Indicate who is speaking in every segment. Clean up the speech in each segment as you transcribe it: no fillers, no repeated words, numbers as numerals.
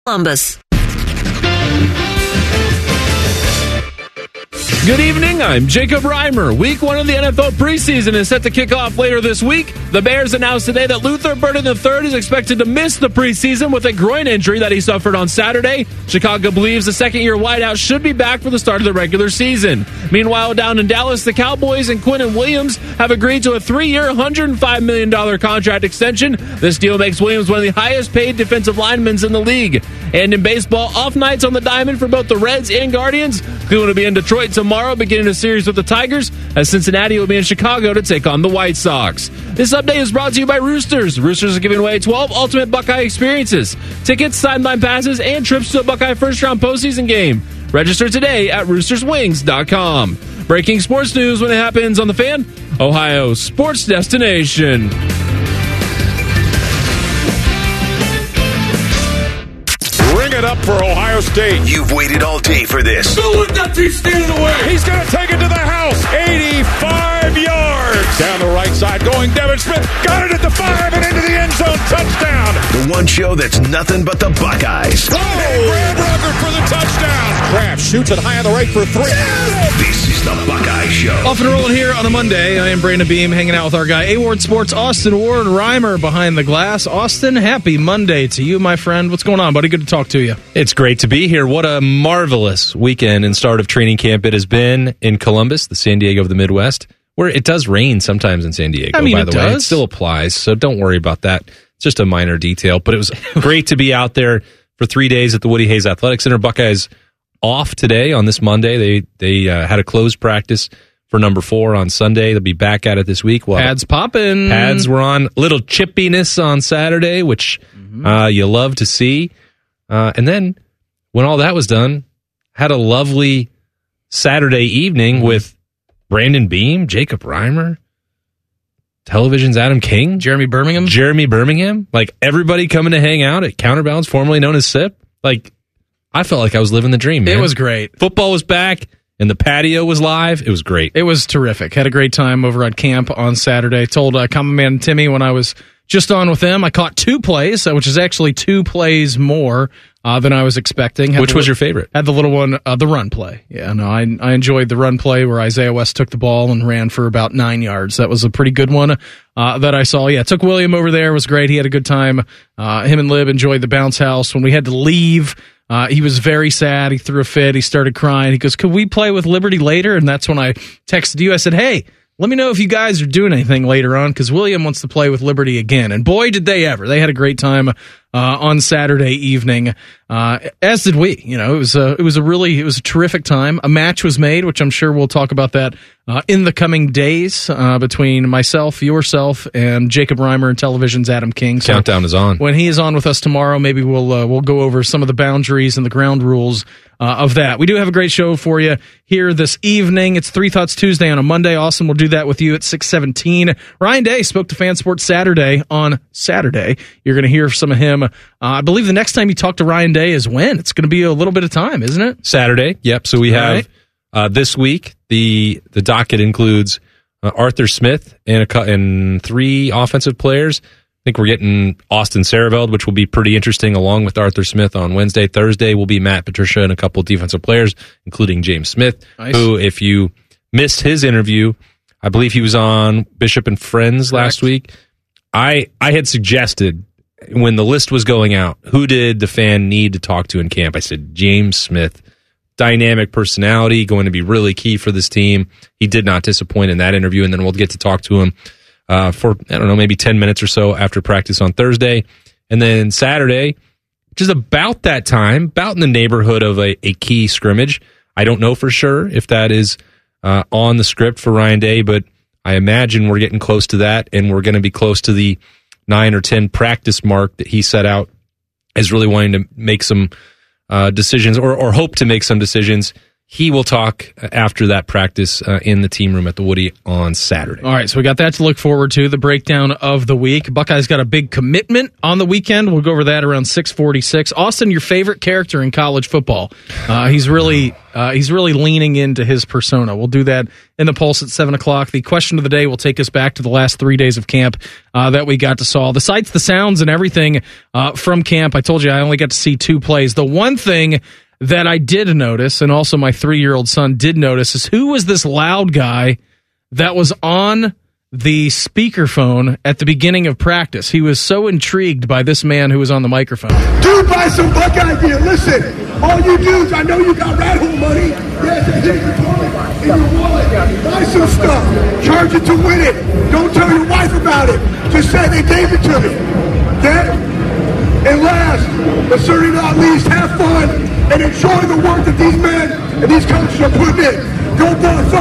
Speaker 1: Columbus.
Speaker 2: Good evening, I'm Jacob Reimer. Week 1 of the NFL preseason is set to kick off later this week. The Bears announced today that Luther Burden III is expected to miss the preseason with a groin injury that he suffered on Saturday. Chicago believes the second-year wideout should be back for the start of the regular season. Meanwhile, down in Dallas, the Cowboys and Quinnen Williams have agreed to a 3-year, $105 million contract extension. This deal makes Williams one of the highest-paid defensive linemen in the league. And in baseball, off nights on the diamond for both the Reds and Guardians. Cleveland will be in Detroit tomorrow, beginning a series with the Tigers, as Cincinnati will be in Chicago to take on the White Sox. This update is brought to you by Roosters. Roosters are giving away 12 ultimate Buckeye experiences, tickets, sideline passes, and trips to a Buckeye first-round postseason game. Register today at roosterswings.com. Breaking sports news when it happens on The Fan, Ohio sports destination.
Speaker 3: Ring it up for Ohio State.
Speaker 4: You've waited all day for this.
Speaker 3: Look at that team standing away. He's going to take it to the house. 85 yards. Down the right side going Devin Smith. Got it at the 5 and into the end zone. Touchdown.
Speaker 4: The one show that's nothing but the Buckeyes.
Speaker 3: Oh! Graham Rucker for the touchdown. Kraft shoots it high on the right for 3.
Speaker 4: This is the Buckeye Show.
Speaker 5: Off and rolling here on a Monday. I am Brandon Beam, hanging out with our guy, A-Ward Sports, Austin Ward Reimer behind the glass. Austin, happy Monday to you, my friend. What's going on, buddy? Good to talk to you.
Speaker 2: It's great to be here. What a marvelous weekend and start of training camp it has been in Columbus, the San Diego of the Midwest, where it does rain sometimes in San Diego, by the way. It still applies, so don't worry about that. It's just a minor detail, but it was great to be out there for 3 days at the Woody Hayes Athletic Center. Buckeyes off today on this Monday. They had a closed practice for number 4 on Sunday. They'll be back at it this week.
Speaker 5: Pads popping.
Speaker 2: Pads were on. A little chippiness on Saturday, which you love to see. And then when all that was done, had a lovely Saturday evening with Brandon Beam, Jacob Reimer, Television's Adam King, Jeremy Birmingham, like everybody coming to hang out at Counterbalance, formerly known as SIP. Like, I felt like I was living the dream, man.
Speaker 5: It was great.
Speaker 2: Football was back, and the patio was live. It was great.
Speaker 5: It was terrific. Had a great time over at camp on Saturday. Told Common Man Timmy when I was just on with them, I caught 2 plays, which is actually 2 plays more than I was expecting.
Speaker 2: Which was your favorite?
Speaker 5: Had the little one, the run play. Yeah, no, I enjoyed the run play where Isaiah West took the ball and ran for about 9 yards. That was a pretty good one that I saw. Yeah, took William over there. It was great. He had a good time. Him and Lib enjoyed the bounce house. When we had to leave, he was very sad. He threw a fit. He started crying. He goes, "Could we play with Liberty later?" And that's when I texted you. I said, "Hey, let me know if you guys are doing anything later on, because William wants to play with Liberty again." And boy, did they ever. They had a great time on Saturday evening, as did we. You know, it was a terrific time. A match was made, which I'm sure we'll talk about that in the coming days between myself, yourself, and Jacob Reimer and Television's Adam King. So
Speaker 2: countdown is on.
Speaker 5: When he is on with us tomorrow, maybe we'll go over some of the boundaries and the ground rules of that. We do have a great show for you here this evening. It's 3 Thoughts Tuesday on a Monday. Austin will do that with you at 6:17. Ryan Day spoke to Fan Sports Saturday on Saturday. You're going to hear some of him. I believe the next time you talk to Ryan Day is when? It's going to be a little bit of time, isn't it?
Speaker 2: Saturday. Yep. So we have this week, the docket includes Arthur Smith and 3 offensive players. I think we're getting Austin Sareveld, which will be pretty interesting, along with Arthur Smith on Wednesday. Thursday will be Matt Patricia and a couple defensive players, including James Smith, who, if you missed his interview, I believe he was on Bishop and Friends last week. I had suggested, when the list was going out, who did the Fan need to talk to in camp? I said, James Smith. Dynamic personality, going to be really key for this team. He did not disappoint in that interview, and then we'll get to talk to him for, I don't know, maybe 10 minutes or so after practice on Thursday. And then Saturday, which is about that time, about in the neighborhood of a key scrimmage. I don't know for sure if that is on the script for Ryan Day, but I imagine we're getting close to that, and we're going to be close to the 9 or 10 practice mark that he set out as really wanting to make some decisions or hope to make some decisions he will talk after that practice in the team room at the Woody on Saturday.
Speaker 5: All right, so we got that to look forward to, the breakdown of the week. Buckeyes got a big commitment on the weekend. We'll go over that around 6:46. Austin, your favorite character in college football. He's really leaning into his persona. We'll do that in the Pulse at 7 o'clock. The question of the day will take us back to the last 3 days of camp that we got to saw. The sights, the sounds, and everything from camp. I told you I only got to see 2 plays. The one thing that I did notice, and also my 3-year-old son did notice, is who was this loud guy that was on the speakerphone at the beginning of practice. He was so intrigued by this man who was on the microphone.
Speaker 1: Dude, buy some Buckeye gear. Listen, all you dudes, I know you got rat hole money. Yes, it's in your wallet. Buy some stuff. Charge it to win it. Don't tell your wife about it. Just say they gave it to me. Okay? And last, but certainly not least, have fun and enjoy the work that these men and these coaches are putting in. Go Bucks,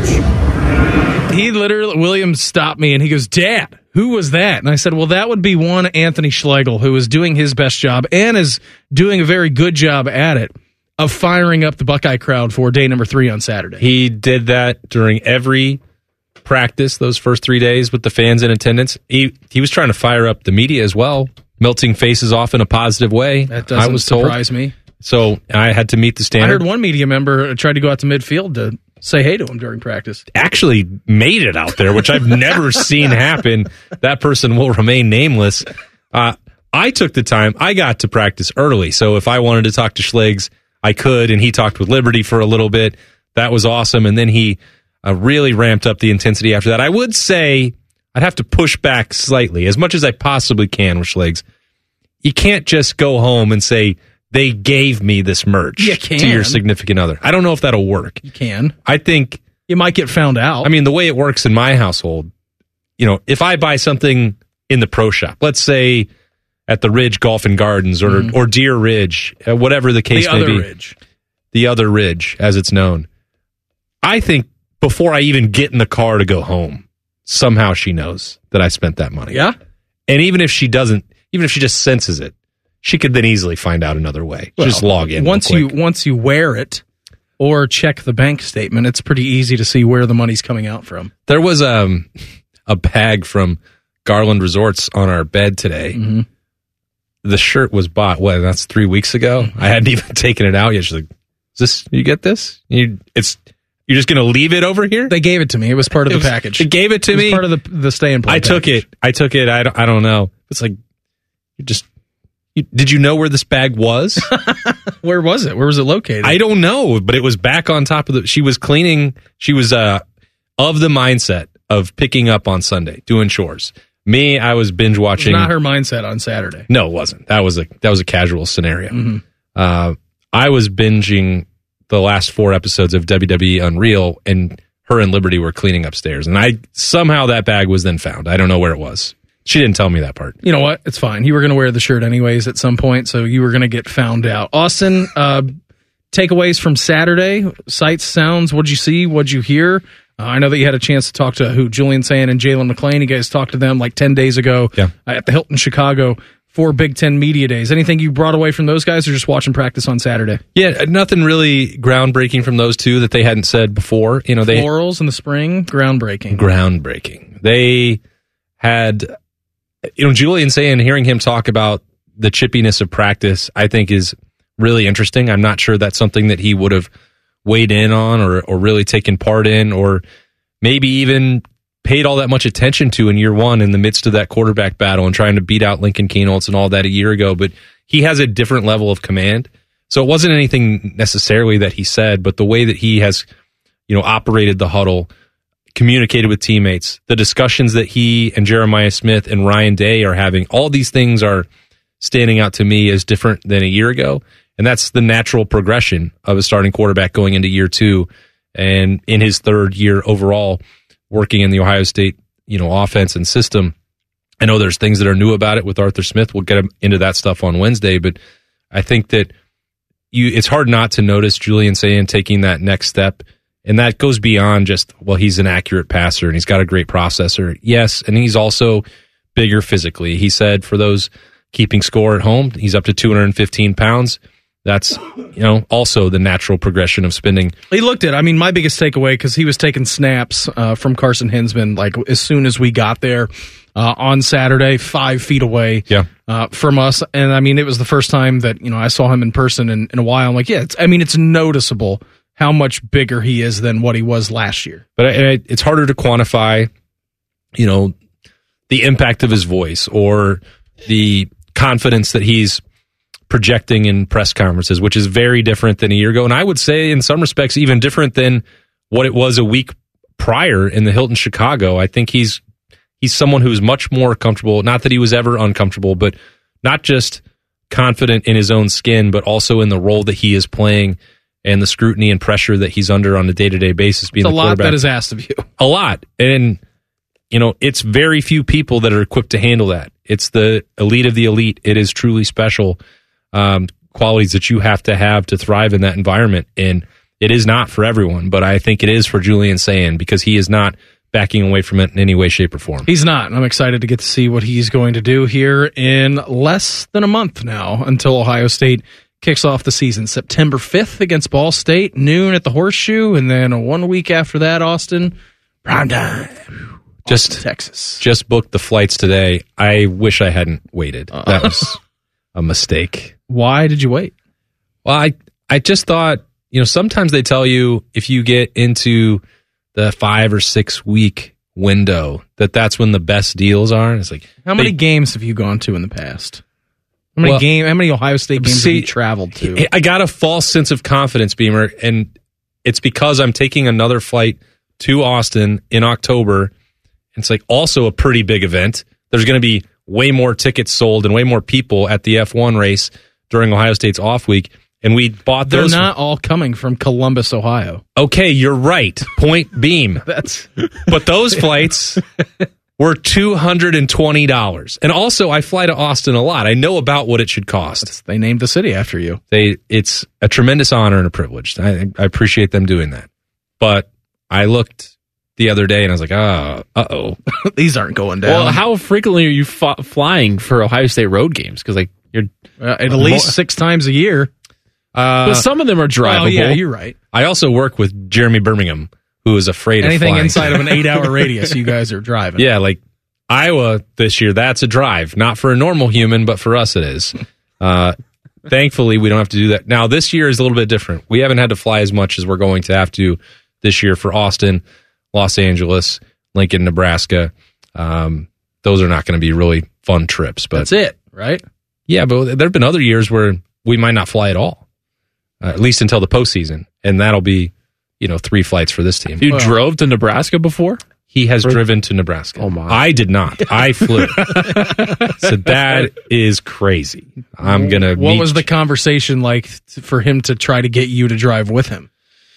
Speaker 1: OH!
Speaker 5: He literally, William stopped me and he goes, Dad, who was that? And I said, well, that would be one Anthony Schlegel, who is doing his best job and is doing a very good job at it of firing up the Buckeye crowd for day number 3 on Saturday.
Speaker 2: He did that during every practice those first 3 days with the fans in attendance. He was trying to fire up the media as well, melting faces off in a positive way.
Speaker 5: That doesn't surprise me.
Speaker 2: So I had to meet the standard.
Speaker 5: I heard one media member tried to go out to midfield to say hey to him during practice.
Speaker 2: Actually made it out there, which I've never seen happen. That person will remain nameless. I took the time. I got to practice early, so if I wanted to talk to Schlegs, I could, and he talked with Liberty for a little bit. That was awesome, and then he really ramped up the intensity after that. I would say I'd have to push back slightly, as much as I possibly can with Schlegs. You can't just go home and say, they gave me this merch to your significant other. I don't know if that'll work.
Speaker 5: You can.
Speaker 2: I think
Speaker 5: you might get found out.
Speaker 2: I mean, the way it works in my household, if I buy something in the pro shop, let's say at the Ridge Golf and Gardens or Deer Ridge, whatever the case may be. The other Ridge, as it's known. I think before I even get in the car to go home, somehow she knows that I spent that money.
Speaker 5: Yeah?
Speaker 2: And even if she doesn't, even if she just senses it, she could then easily find out another way. Well, just log in.
Speaker 5: Once you wear it or check the bank statement, it's pretty easy to see where the money's coming out from.
Speaker 2: There was a bag from Garland Resorts on our bed today. Mm-hmm. The shirt was bought, that's 3 weeks ago. Mm-hmm. I hadn't even taken it out yet. She's like, "Is this, you get this? You're just going to leave it over here?"
Speaker 5: They gave it to me. It was part of the package.
Speaker 2: They gave it to me.
Speaker 5: It was part of the stay and play package.
Speaker 2: I took it. I don't know. It's like, did you know where this bag was?
Speaker 5: Where was it? Where was it located?
Speaker 2: I don't know, but it was back on top of she was cleaning. She was of the mindset of picking up on Sunday, doing chores. Me, I was binge watching.
Speaker 5: It was not her mindset on Saturday.
Speaker 2: No, it wasn't. That was a casual scenario.
Speaker 5: Mm-hmm.
Speaker 2: I was binging the last 4 episodes of WWE Unreal, and her and Liberty were cleaning upstairs, and somehow that bag was then found. I don't know where it was. She didn't tell me that part.
Speaker 5: You know what? It's fine. You were going to wear the shirt anyways at some point, so you were going to get found out. Austin, takeaways from Saturday, sights, sounds, what'd you see, what'd you hear? I know that you had a chance to talk to Julian Sayin and Jalen McClain. You guys talked to them like 10 days ago at the Hilton Chicago for Big Ten Media Days. Anything you brought away from those guys or just watching practice on Saturday?
Speaker 2: Yeah, nothing really groundbreaking from those two that they hadn't said before.
Speaker 5: Florals in the spring, groundbreaking. They had... Julian Sayin, hearing him talk about the chippiness of practice, I think is really interesting. I'm not sure that's something that he would have weighed in on or really taken part in or maybe even paid all that much attention to in year one in the midst of that quarterback battle and trying to beat out Lincoln Kienholz and all that a year ago. But he has a different level of command. So it wasn't anything necessarily that he said, but the way that he has, operated the huddle, communicated with teammates, the discussions that he and Jeremiah Smith and Ryan Day are having, all these things are standing out to me as different than a year ago. And that's the natural progression of a starting quarterback going into year 2 and in his 3rd year overall working in the Ohio State, offense and system. I know there's things that are new about it with Arthur Smith. We'll get into that stuff on Wednesday, but I think that it's hard not to notice Julian Sayin taking that next step. And that goes beyond just, he's an accurate passer and he's got a great processor. Yes, and he's also bigger physically. He said for those keeping score at home, he's up to 215 pounds.
Speaker 2: That's, also the natural progression of spending.
Speaker 5: He looked at, my biggest takeaway, because he was taking snaps from Carson Hinsman, like as soon as we got there on Saturday, 5 feet away from us. And it was the first time that, I saw him in person in a while. I'm like, it's noticeable how much bigger he is than what he was last year.
Speaker 2: But it's harder to quantify, the impact of his voice or the confidence that he's projecting in press conferences, which is very different than a year ago. And I would say in some respects even different than what it was a week prior in the Hilton Chicago. I think he's someone who's much more comfortable, not that he was ever uncomfortable, but not just confident in his own skin, but also in the role that he is playing and the scrutiny and pressure that he's under on a day-to-day basis. Being
Speaker 5: it's a
Speaker 2: the
Speaker 5: lot that is asked of you.
Speaker 2: A lot. And, it's very few people that are equipped to handle that. It's the elite of the elite. It is truly special. Qualities that you have to thrive in that environment. And it is not for everyone, but I think it is for Julian Sayin because he is not backing away from it in any way, shape, or form.
Speaker 5: He's not. I'm excited to get to see what he's going to do here in less than a month now until Ohio State kicks off the season. September 5th against Ball State, noon at the Horseshoe, and then 1 week after that, Austin, prime time.
Speaker 2: Texas. Just booked the flights today. I wish I hadn't waited. That was a mistake.
Speaker 5: Why did you wait?
Speaker 2: Well, I just thought, sometimes they tell you if you get into the 5 or 6 week window that's when the best deals are. And it's like,
Speaker 5: how many games have you gone to in the past? How many Ohio State games have you traveled to?
Speaker 2: I got a false sense of confidence, Beamer, and it's because I'm taking another flight to Austin in October. It's like also a pretty big event. There's going to be way more tickets sold and way more people at the F1 race during Ohio State's off week. And we bought those.
Speaker 5: They're not all coming from Columbus, Ohio.
Speaker 2: Okay, you're right. Point beam. But those flights were $220. And also, I fly to Austin a lot. I know about what it should cost.
Speaker 5: They named the city after you.
Speaker 2: It's a tremendous honor and a privilege. I appreciate them doing that. But I looked the other day and I was like, uh-oh.
Speaker 5: These aren't going down.
Speaker 6: Well, how frequently are you flying for Ohio State road games? Because you're
Speaker 5: at least 6 times a year.
Speaker 6: But some of them are drivable.
Speaker 5: Oh, yeah, you're right.
Speaker 2: I also work with Jeremy Birmingham, who is afraid of
Speaker 5: anything
Speaker 2: flying.
Speaker 5: inside of an 8-hour radius. You guys are driving.
Speaker 2: Yeah, like Iowa this year. That's a drive, not for a normal human, but for us it is. Thankfully, we don't have to do that. Now, this year is a little bit different. We haven't had to fly as much as we're going to have to this year for Austin, Los Angeles, Lincoln, Nebraska. Those are not going to be really fun trips. But
Speaker 5: that's it, right?
Speaker 2: Yeah, but there have been other years where we might not fly at all, at least until the postseason, and that'll be 3 flights for this team.
Speaker 6: You drove to Nebraska before?
Speaker 2: He has driven to Nebraska.
Speaker 6: Oh my!
Speaker 2: I did not. I flew. So that is crazy. I'm gonna.
Speaker 5: What was the conversation like for him to try to get you to drive with him?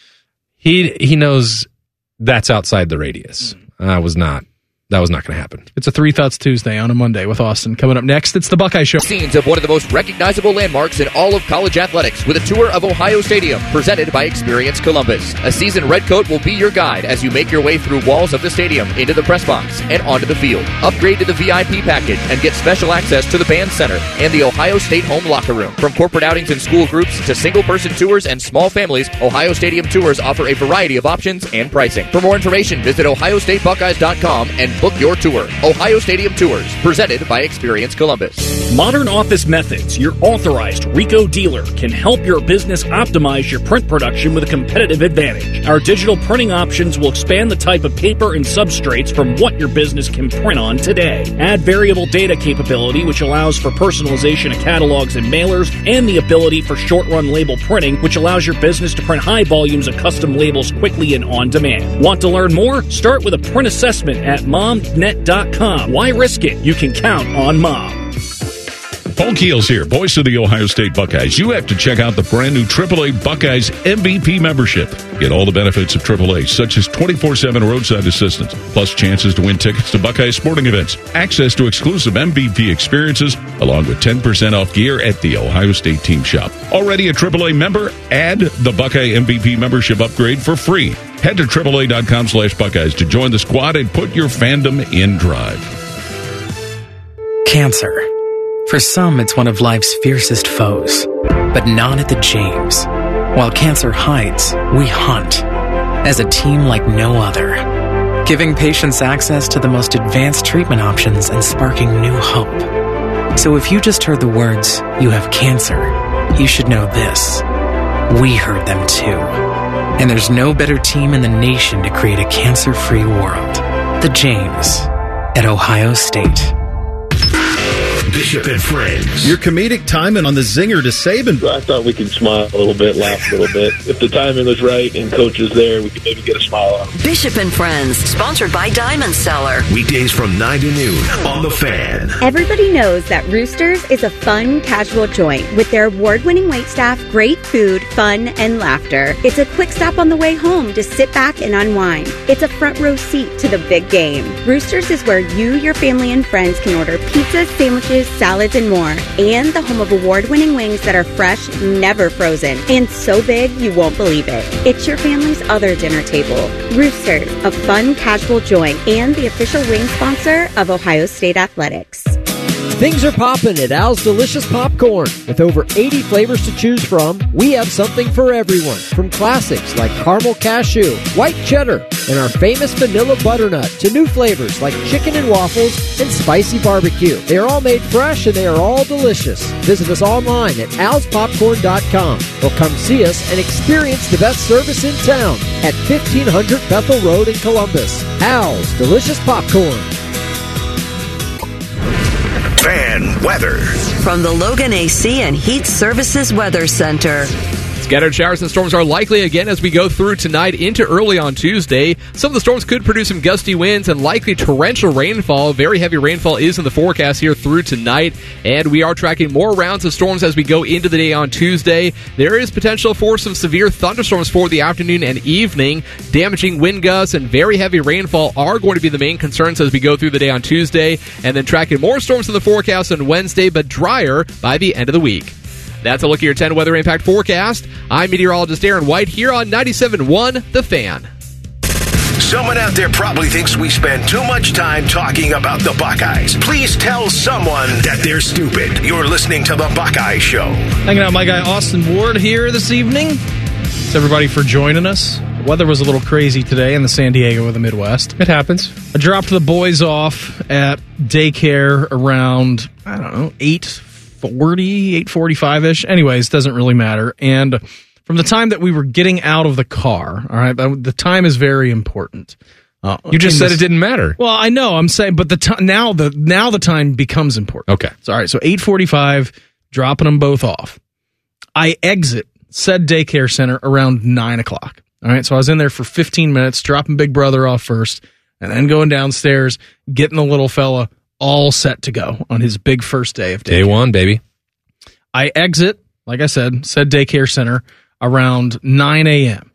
Speaker 2: He knows that's outside the radius. That was not going to happen.
Speaker 5: It's a 3 Thoughts Tuesday on a Monday with Austin. Coming up next, it's the Buckeye Show.
Speaker 7: Scenes of one of the most recognizable landmarks in all of college athletics with a tour of Ohio Stadium presented by Experience Columbus. A seasoned redcoat will be your guide as you make your way through walls of the stadium, into the press box, and onto the field. Upgrade to the VIP package and get special access to the band center and the Ohio State home locker room. From corporate outings and school groups to single-person tours and small families, Ohio Stadium Tours offer a variety of options and pricing. For more information, visit OhioStateBuckeyes.com and book your tour. Ohio Stadium Tours, presented by Experience Columbus.
Speaker 8: Modern Office Methods, your authorized Rico dealer, can help your business optimize your print production with a competitive advantage. Our digital printing options will expand the type of paper and substrates from what your business can print on today. Add variable data capability, which allows for personalization of catalogs and mailers, and the ability for short-run label printing, which allows your business to print high volumes of custom labels quickly and on demand. Want to learn more? Start with a print assessment at momnet.com. Why risk it? You can count on Mom.
Speaker 3: Paul Keels here, voice of the Ohio State Buckeyes. You have to check out the brand new AAA Buckeyes MVP membership. Get all the benefits of AAA, such as 24/7 roadside assistance, plus chances to win tickets to Buckeye sporting events, access to exclusive MVP experiences, along with 10% off gear at the Ohio State team shop. Already a AAA member? Add the Buckeye MVP membership upgrade for free. Head to AAA.com/Buckeyes to join the squad and put your fandom in drive.
Speaker 9: Cancer. For some, it's one of life's fiercest foes. but not at the James. While cancer hides, we hunt. As a team like no other. Giving patients access to the most advanced treatment options and sparking new hope. So if you just heard the words, "you have cancer," you should know this. We heard them too. And there's no better team in the nation to create a cancer-free world. The James at Ohio State.
Speaker 4: Bishop and Friends.
Speaker 10: Your comedic timing on the zinger to Saban.
Speaker 11: I thought we could smile a little bit, laugh a little bit. If the timing was right and coach was there, we could maybe get a smile on him.
Speaker 12: Bishop and Friends, sponsored by Diamond Cellar.
Speaker 4: Weekdays from 9 to noon on The Fan.
Speaker 13: Everybody knows that Roosters is a fun, casual joint with their award-winning waitstaff, great food, fun, and laughter. It's a quick stop on the way home to sit back and unwind. It's a front row seat to the big game. Roosters is where you, your family, and friends can order pizzas, sandwiches, salads, and more. And the home of award-winning wings that are fresh, never frozen, and so big you won't believe it. It's your family's other dinner table. Roosters, a fun, casual joint, and the official wing sponsor of Ohio State Athletics.
Speaker 14: Things are popping at Al's Delicious Popcorn. With over 80 flavors to choose from, we have something for everyone. From classics like caramel cashew, white cheddar, and our famous vanilla butternut, to new flavors like chicken and waffles and spicy barbecue. They are all made fresh and they are all delicious. Visit us online at alspopcorn.com or come see us and experience the best service in town at 1500 Bethel Road in Columbus. Al's Delicious Popcorn.
Speaker 4: Fan weather.
Speaker 12: From the Logan AC and Heat Services Weather Center.
Speaker 15: Scattered showers and storms are likely again as we go through tonight into early on Tuesday. Some of the storms could produce some gusty winds and likely torrential rainfall. Very heavy rainfall is in the forecast here through tonight, and we are tracking more rounds of storms as we go into the day on Tuesday. There is potential for some severe thunderstorms for the afternoon and evening. Damaging wind gusts and very heavy rainfall are going to be the main concerns as we go through the day on Tuesday, and then tracking more storms in the forecast on Wednesday, but drier by the end of the week. That's a look at your 10 weather impact forecast. I'm meteorologist Aaron White here on 97.1 The Fan.
Speaker 4: Someone out there probably thinks we spend too much time talking about the Buckeyes. Please tell someone that they're stupid. You're listening to The Buckeye Show.
Speaker 5: Hanging out with my guy Austin Ward here this evening. Thanks everybody for joining us. The weather was a little crazy today in the San Diego of the Midwest.
Speaker 2: It happens.
Speaker 5: I dropped the boys off at daycare around, 8:45-ish. Anyways, doesn't really matter. And from the time that we were getting out of the car, all right, the time is very important.
Speaker 2: You just said it didn't matter.
Speaker 5: Well, I know. I'm saying, but now the time becomes important.
Speaker 2: Okay.
Speaker 5: So, all right. So 8:45, dropping them both off. I exit said daycare center around 9 o'clock. All right. So I was in there for 15 minutes, dropping Big Brother off first, and then going downstairs, getting the little fella all set to go on his big first day of daycare.
Speaker 2: Day one, baby.
Speaker 5: I exit, like I said daycare center around 9 a.m.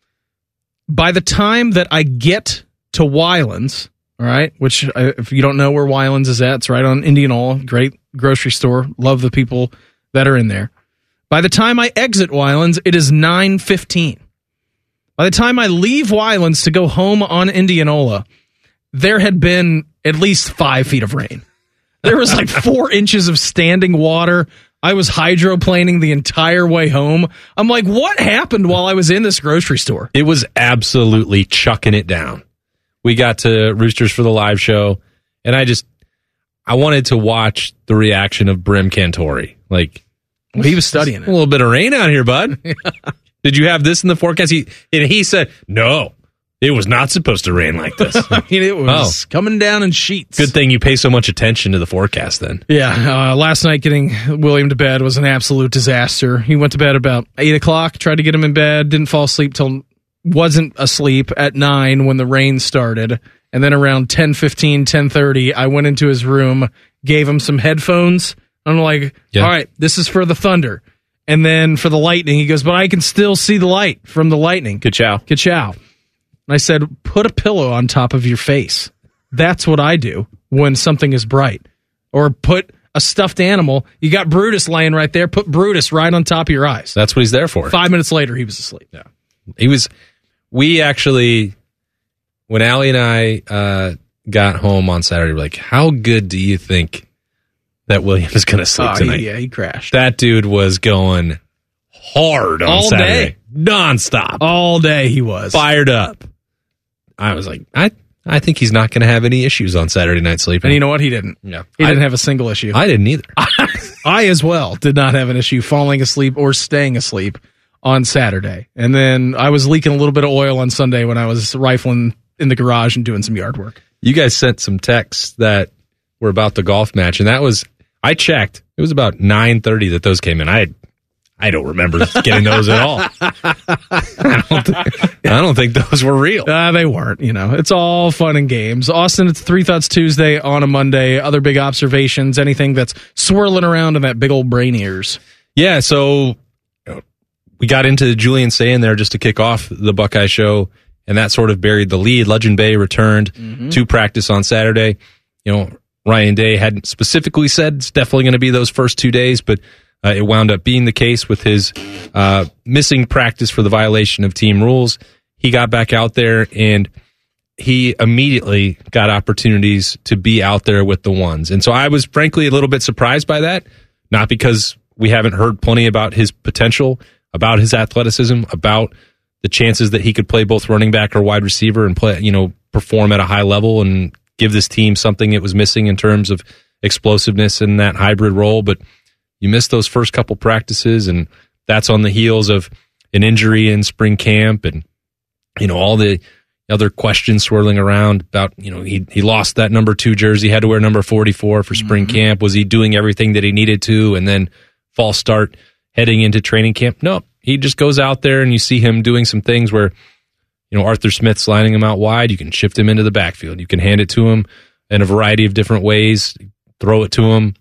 Speaker 5: By the time that I get to Weiland's, all right, which if you don't know where Weiland's is at, it's right on Indianola, great grocery store. Love the people that are in there. By the time I exit Weiland's, it is 9:15. By the time I leave Weiland's to go home on Indianola, there had been at least 5 feet of rain. There was like 4 inches of standing water. I was hydroplaning the entire way home. I'm like, what happened while I was in this grocery store?
Speaker 2: It was absolutely chucking it down. We got to Roosters for the live show, and I wanted to watch the reaction of Brim Cantori. Like,
Speaker 5: well, he was studying it.
Speaker 2: A little bit of rain out here, bud. Did you have this in the forecast? He said, no. It was not supposed to rain like this.
Speaker 5: I mean, it was coming down in sheets.
Speaker 2: Good thing you pay so much attention to the forecast then.
Speaker 5: Yeah, last night getting William to bed was an absolute disaster. He went to bed about 8 o'clock, tried to get him in bed, didn't fall asleep till wasn't asleep at 9 when the rain started. And then around 10:15, 10:30, I went into his room, gave him some headphones. I'm like, all right, this is for the thunder. And then for the lightning, he goes, but I can still see the light from the lightning.
Speaker 2: Ka-chow.
Speaker 5: Ka-chow. And I said, put a pillow on top of your face. That's what I do when something is bright. Or put a stuffed animal. You got Brutus laying right there. Put Brutus right on top of your eyes.
Speaker 2: That's what he's there for.
Speaker 5: 5 minutes later, he was asleep.
Speaker 2: Yeah. We actually, when Allie and I got home on Saturday, we're like, how good do you think that William is going to sleep tonight.
Speaker 5: He crashed.
Speaker 2: That dude was going hard on
Speaker 5: all
Speaker 2: Saturday.
Speaker 5: Day.
Speaker 2: Nonstop.
Speaker 5: All day he was.
Speaker 2: Fired up. I was like, I think he's not going to have any issues on Saturday night sleeping.
Speaker 5: And you know what? He didn't.
Speaker 2: Yeah.
Speaker 5: He didn't have a single issue.
Speaker 2: I didn't either.
Speaker 5: I as well did not have an issue falling asleep or staying asleep on Saturday. And then I was leaking a little bit of oil on Sunday when I was rifling in the garage and doing some yard work.
Speaker 2: You guys sent some texts that were about the golf match, and that was, I checked, it was about 9:30 that those came in. I don't remember getting those at all. I don't think those were real.
Speaker 5: They weren't. It's all fun and games. Austin, it's 3 Thoughts Tuesday on a Monday. Other big observations, anything that's swirling around in that big old brain ears.
Speaker 2: Yeah, so we got into Julian saying there just to kick off the Buckeye show, and that sort of buried the lead. Legend Bay returned to practice on Saturday. Ryan Day hadn't specifically said it's definitely going to be those first 2 days, but it wound up being the case with his missing practice for the violation of team rules. He got back out there, and he immediately got opportunities to be out there with the ones. And so I was frankly a little bit surprised by that, not because we haven't heard plenty about his potential, about his athleticism, about the chances that he could play both running back or wide receiver and play, perform at a high level and give this team something it was missing in terms of explosiveness in that hybrid role. But you missed those first couple practices, and that's on the heels of an injury in spring camp and, all the other questions swirling around about, he lost that number 2 jersey, had to wear number 44 for spring camp. Was he doing everything that he needed to? And then false start heading into training camp. No, he just goes out there and you see him doing some things where, Arthur Smith's lining him out wide. You can shift him into the backfield. You can hand it to him in a variety of different ways, throw it to him.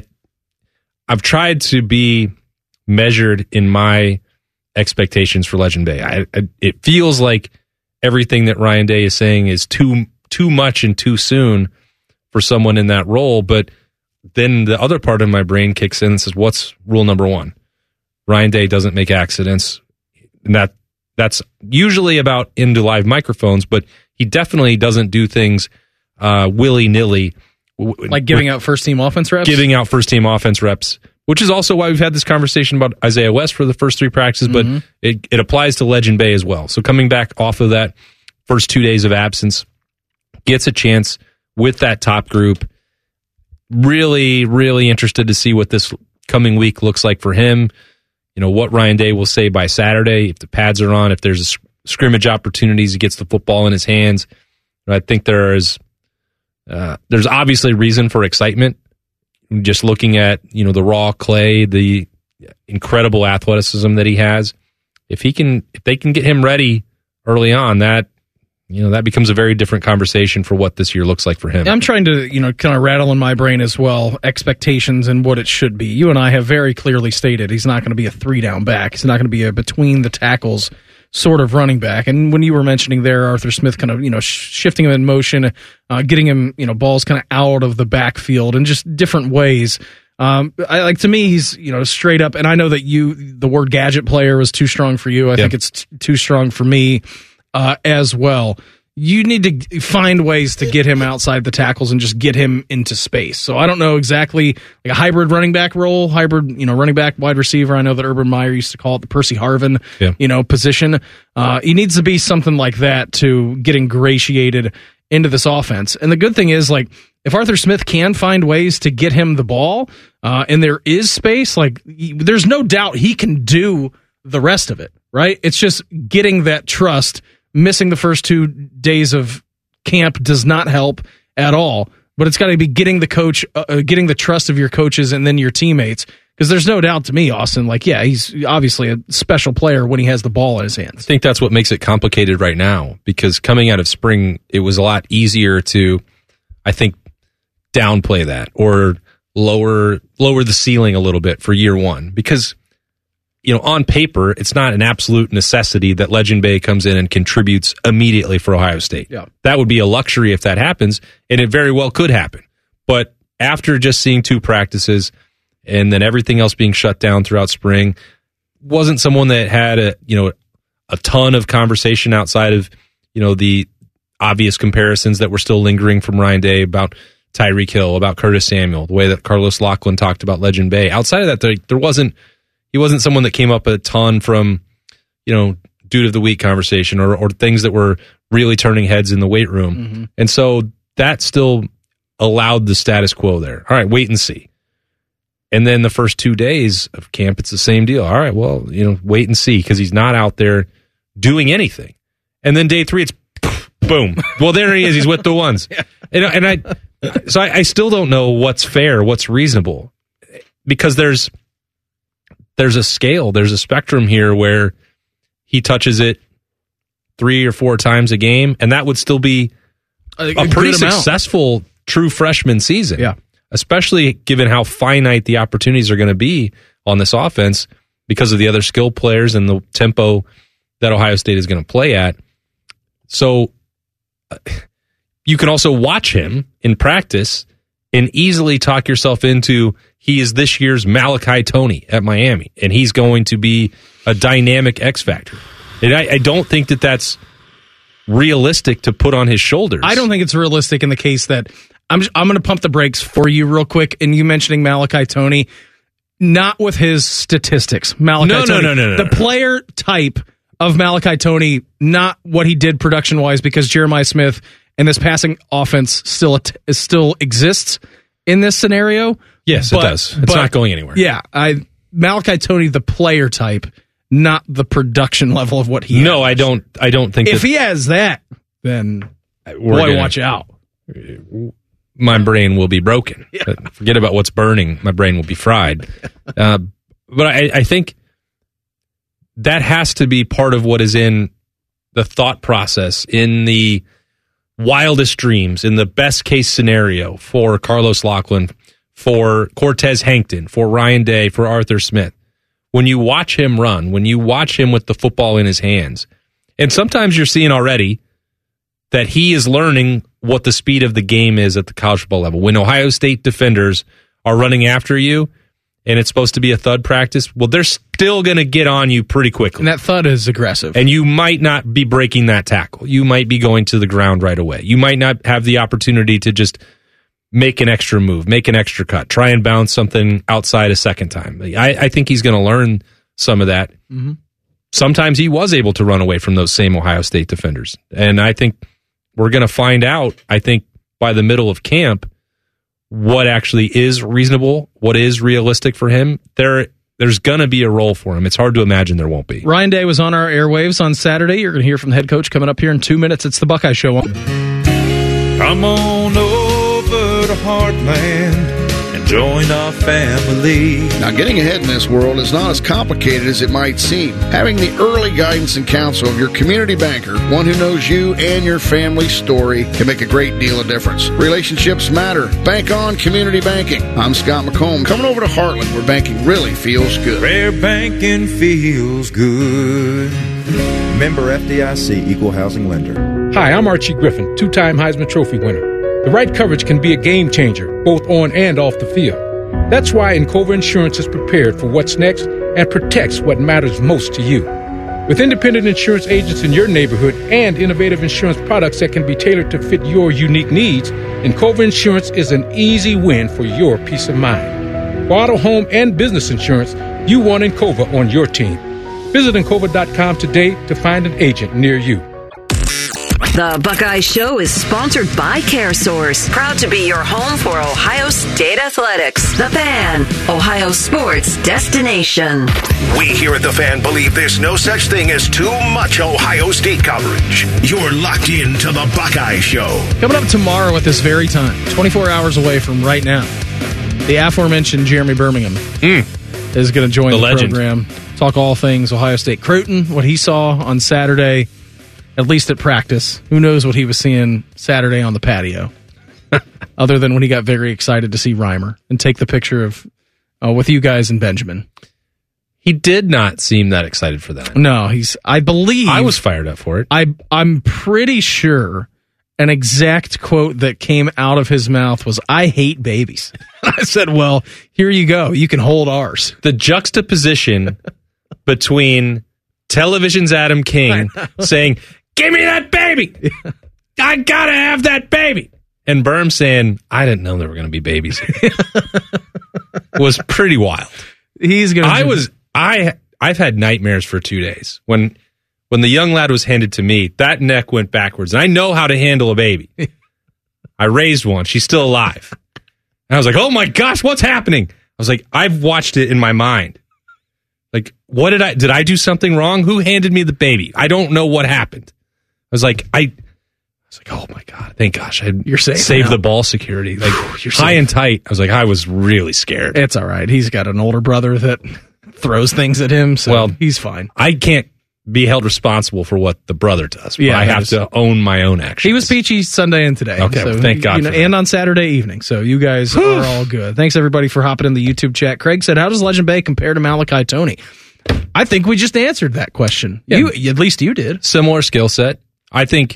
Speaker 2: I've tried to be measured in my expectations for Legend Bay. It feels like everything that Ryan Day is saying is too much and too soon for someone in that role. But then the other part of my brain kicks in and says, what's rule number 1? Ryan Day doesn't make accidents. And that's usually about into live microphones, but he definitely doesn't do things willy-nilly.
Speaker 5: Like giving out first-team offense reps?
Speaker 2: Giving out first-team offense reps, which is also why we've had this conversation about Isaiah West for the first 3 practices, but it applies to Legend Bay as well. So coming back off of that first 2 days of absence, gets a chance with that top group. Really, really interested to see what this coming week looks like for him. What Ryan Day will say by Saturday, if the pads are on, if there's scrimmage opportunities, he gets the football in his hands. I think there's obviously reason for excitement. Just looking at, the raw clay, the incredible athleticism that he has. If they can get him ready early on, that becomes a very different conversation for what this year looks like for him.
Speaker 5: I'm trying to, kind of rattle in my brain as well, expectations and what it should be. You and I have very clearly stated he's not going to be a 3-down back. He's not going to be a between the tackles sort of running back. And when you were mentioning there, Arthur Smith kind of, shifting him in motion, getting him, balls kind of out of the backfield in just different ways. To me, he's, straight up, and I know that the word gadget player was too strong for you. I think it's too strong for me as well. You need to find ways to get him outside the tackles and just get him into space. So I don't know exactly, like a hybrid running back role, running back, wide receiver. I know that Urban Meyer used to call it the Percy Harvin, position. He needs to be something like that to get ingratiated into this offense. And the good thing is, if Arthur Smith can find ways to get him the ball, and there is space, there's no doubt he can do the rest of it, right? It's just getting that trust. Missing the first 2 days of camp does not help at all, but it's got to be getting the trust of your coaches and then your teammates, because there's no doubt to me, Austin, he's obviously a special player when he has the ball in his hands. I
Speaker 2: think that's what makes it complicated right now, because coming out of spring, it was a lot easier to, I think, downplay that or lower the ceiling a little bit for year one, because on paper, it's not an absolute necessity that Legend Bay comes in and contributes immediately for Ohio State.
Speaker 5: Yeah.
Speaker 2: That would be a luxury if that happens, and it very well could happen. But after just seeing 2 practices and then everything else being shut down throughout spring, wasn't someone that had a ton of conversation outside of, the obvious comparisons that were still lingering from Ryan Day about Tyreek Hill, about Curtis Samuel, the way that Carlos Loughlin talked about Legend Bay. Outside of that, he wasn't someone that came up a ton from, dude of the week conversation or things that were really turning heads in the weight room.
Speaker 5: Mm-hmm.
Speaker 2: And so that still allowed the status quo there. All right, wait and see. And then the first 2 days of camp, it's the same deal. All right, well, wait and see, because he's not out there doing anything. And then day 3, it's boom. Well, there he is. He's with the ones. So I still don't know what's fair, what's reasonable, because there's a scale, there's a spectrum here where he touches it 3 or 4 times a game, and that would still be a pretty successful true freshman season.
Speaker 5: Yeah.
Speaker 2: Especially given how finite the opportunities are going to be on this offense because of the other skill players and the tempo that Ohio State is going to play at. So you can also watch him in practice and easily talk yourself into he is this year's Malachi Toney at Miami, and he's going to be a dynamic X factor. And I don't think that that's realistic to put on his shoulders.
Speaker 5: I don't think it's realistic in the case that I'm going to pump the brakes for you real quick. And you mentioning Malachi Toney, not with his statistics.
Speaker 2: No.
Speaker 5: The player type of Malachi Toney, not what he did production wise, because Jeremiah Smith and this passing offense still exists in this scenario.
Speaker 2: Yes, it does. It's not going anywhere.
Speaker 5: Yeah, Malachi Toney, the player type, not the production level of what he has.
Speaker 2: No, I don't think
Speaker 5: if he has that, then watch out.
Speaker 2: My brain will be broken. Yeah. Forget about what's burning. My brain will be fried. But I think that has to be part of what is in the thought process, in the wildest dreams, in the best case scenario for Carlos Loughlin, for Cortez Hankton, for Ryan Day, for Arthur Smith. When you watch him run, when you watch him with the football in his hands, and sometimes you're seeing already that he is learning what the speed of the game is at the college football level. When Ohio State defenders are running after you and it's supposed to be a thud practice, well, they're still going to get on you pretty quickly.
Speaker 5: And that thud is aggressive.
Speaker 2: And you might not be breaking that tackle. You might be going to the ground right away. You might not have the opportunity to just make an extra move, make an extra cut, try and bounce something outside a second time. I think he's going to learn some of that.
Speaker 5: Mm-hmm.
Speaker 2: Sometimes he was able to run away from those same Ohio State defenders. And I think we're going to find out, I think, by the middle of camp, what actually is reasonable, what is realistic for him. There's going to be a role for him. It's hard to imagine there won't be.
Speaker 5: Ryan Day was on our airwaves on Saturday. You're going to hear from the head coach coming up here in 2 minutes. It's the Buckeye Show.
Speaker 16: Come on over to Heartland and join our family.
Speaker 17: Now, getting ahead in this world is not as complicated as it might seem. Having the early guidance and counsel of your community banker, one who knows you and your family's story, can make a great deal of difference. Relationships matter. Bank on community banking. I'm Scott McComb, coming over to Heartland, where banking really feels good.
Speaker 16: Where banking feels good.
Speaker 18: Member FDIC, Equal Housing Lender.
Speaker 19: Hi, I'm Archie Griffin, two-time Heisman Trophy winner. The right coverage can be a game changer, both on and off the field. That's why Encova Insurance is prepared for what's next and protects what matters most to you. With independent insurance agents in your neighborhood and innovative insurance products that can be tailored to fit your unique needs, Encova Insurance is an easy win for your peace of mind. For auto, home, and business insurance, you want Encova on your team. Visit Encova.com today to find an agent near you.
Speaker 12: The Buckeye Show is sponsored by CareSource, proud to be your home for Ohio State Athletics. The Fan, Ohio sports destination.
Speaker 4: We here at The Fan believe there's no such thing as too much Ohio State coverage. You're locked into The Buckeye Show.
Speaker 5: Coming up tomorrow at this very time, 24 hours away from right now, the aforementioned Jeremy Birmingham is going to join the program. Talk all things Ohio State. Cruton, what he saw on Saturday, at least at practice. Who knows what he was seeing Saturday on the patio, other than when he got very excited to see Reimer and take the picture of with you guys and Benjamin.
Speaker 2: He did not seem that excited for that.
Speaker 5: No, I believe
Speaker 2: I was fired up for it.
Speaker 5: I'm pretty sure an exact quote that came out of his mouth was, "I hate babies." I said, "Well, here you go. You can hold ours."
Speaker 2: The juxtaposition between television's Adam King saying, "Give me that baby. I gotta have that baby." and Berm saying, I didn't know there were going to be babies here, was pretty wild.
Speaker 5: He's going to...
Speaker 2: I've had nightmares for 2 days. When the young lad was handed to me, that neck went backwards. And I know how to handle a baby. I raised one. She's still alive. And I was like, oh my gosh, what's happening? I was like, I've watched it in my mind. Like, what did I do something wrong? Who handed me the baby? I don't know what happened. I was like, oh my God, thank gosh.
Speaker 5: You're safe.
Speaker 2: Save the ball security. Like, you're high and tight. I was like, I was really scared.
Speaker 5: It's all right. He's got an older brother that throws things at him, so he's fine.
Speaker 2: I can't be held responsible for what the brother does. But I have to own my own actions.
Speaker 5: He was peachy Sunday and today.
Speaker 2: Okay,
Speaker 5: so,
Speaker 2: thank God.
Speaker 5: And on Saturday evening. So you guys are all good. Thanks everybody for hopping in the YouTube chat. Craig said, how does Legend Bay compare to Malachi Toney? I think we just answered that question.
Speaker 2: Yeah.
Speaker 5: At least you did.
Speaker 2: Similar skill set. I think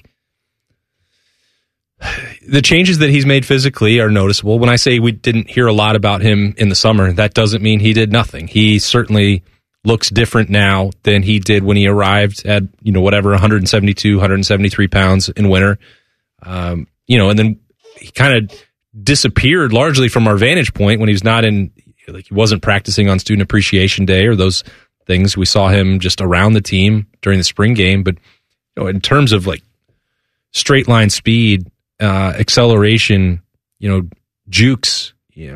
Speaker 2: the changes that he's made physically are noticeable. When I say we didn't hear a lot about him in the summer, that doesn't mean he did nothing. He certainly looks different now than he did when he arrived at, 172, 173 pounds in winter. And then he kind of disappeared largely from our vantage point when he was not he wasn't practicing on Student Appreciation Day or those things. We saw him just around the team during the spring game. But in terms of like straight line speed, acceleration, jukes,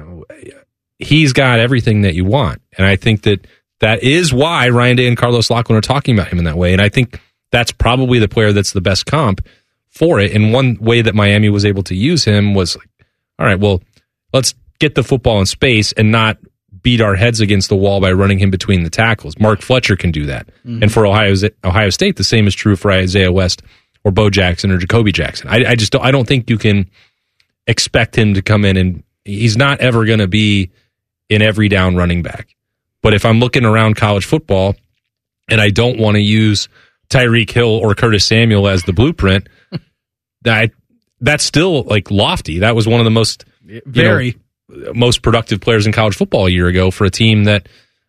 Speaker 2: he's got everything that you want. And I think that is why Ryan Day and Carlos Locklin are talking about him in that way. And I think that's probably the player that's the best comp for it. And one way that Miami was able to use him was like, all right, well, let's get the football in space and not beat our heads against the wall by running him between the tackles. Mark Fletcher can do that. Mm-hmm. And for Ohio State, the same is true for Isaiah West or Bo Jackson or Jacoby Jackson. I don't think you can expect him to come in, and he's not ever going to be an every down running back. But if I'm looking around college football and I don't want to use Tyreek Hill or Curtis Samuel as the blueprint, that's still like lofty. That was one of the most most productive players in college football a year ago for a team that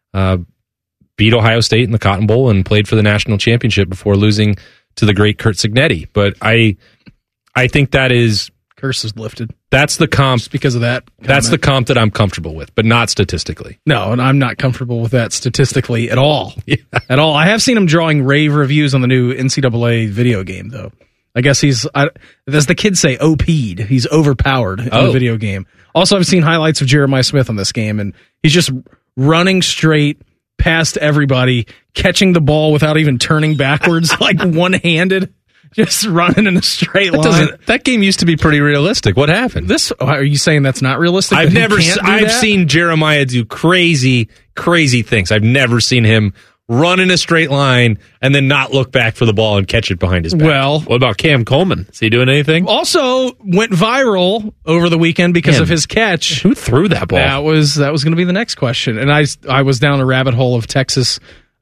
Speaker 2: beat Ohio State in the Cotton Bowl and played for the national championship before losing to the great Curt Cignetti. But I think that is...
Speaker 5: Curse is lifted.
Speaker 2: That's the comp.
Speaker 5: Just because of that comment.
Speaker 2: That's the comp that I'm comfortable with, but not statistically.
Speaker 5: No, and I'm not comfortable with that statistically at all. Yeah. At all. I have seen him drawing rave reviews on the new NCAA video game, though. I guess he's, as the kids say, OP'd. He's overpowered in the video game. Also, I've seen highlights of Jeremiah Smith on this game, and he's just running straight past everybody, catching the ball without even turning backwards, like one-handed. Just running in a straight line.
Speaker 2: That game used to be pretty realistic. What happened?
Speaker 5: Are you saying that's not realistic?
Speaker 2: I've seen Jeremiah do crazy, crazy things. I've never seen him run in a straight line and then not look back for the ball and catch it behind his back.
Speaker 6: Well, what about Cam Coleman? Is he doing anything?
Speaker 5: Also went viral over the weekend because of his catch.
Speaker 6: Who threw that ball?
Speaker 5: That was going to be the next question. And I was down a rabbit hole of Texas.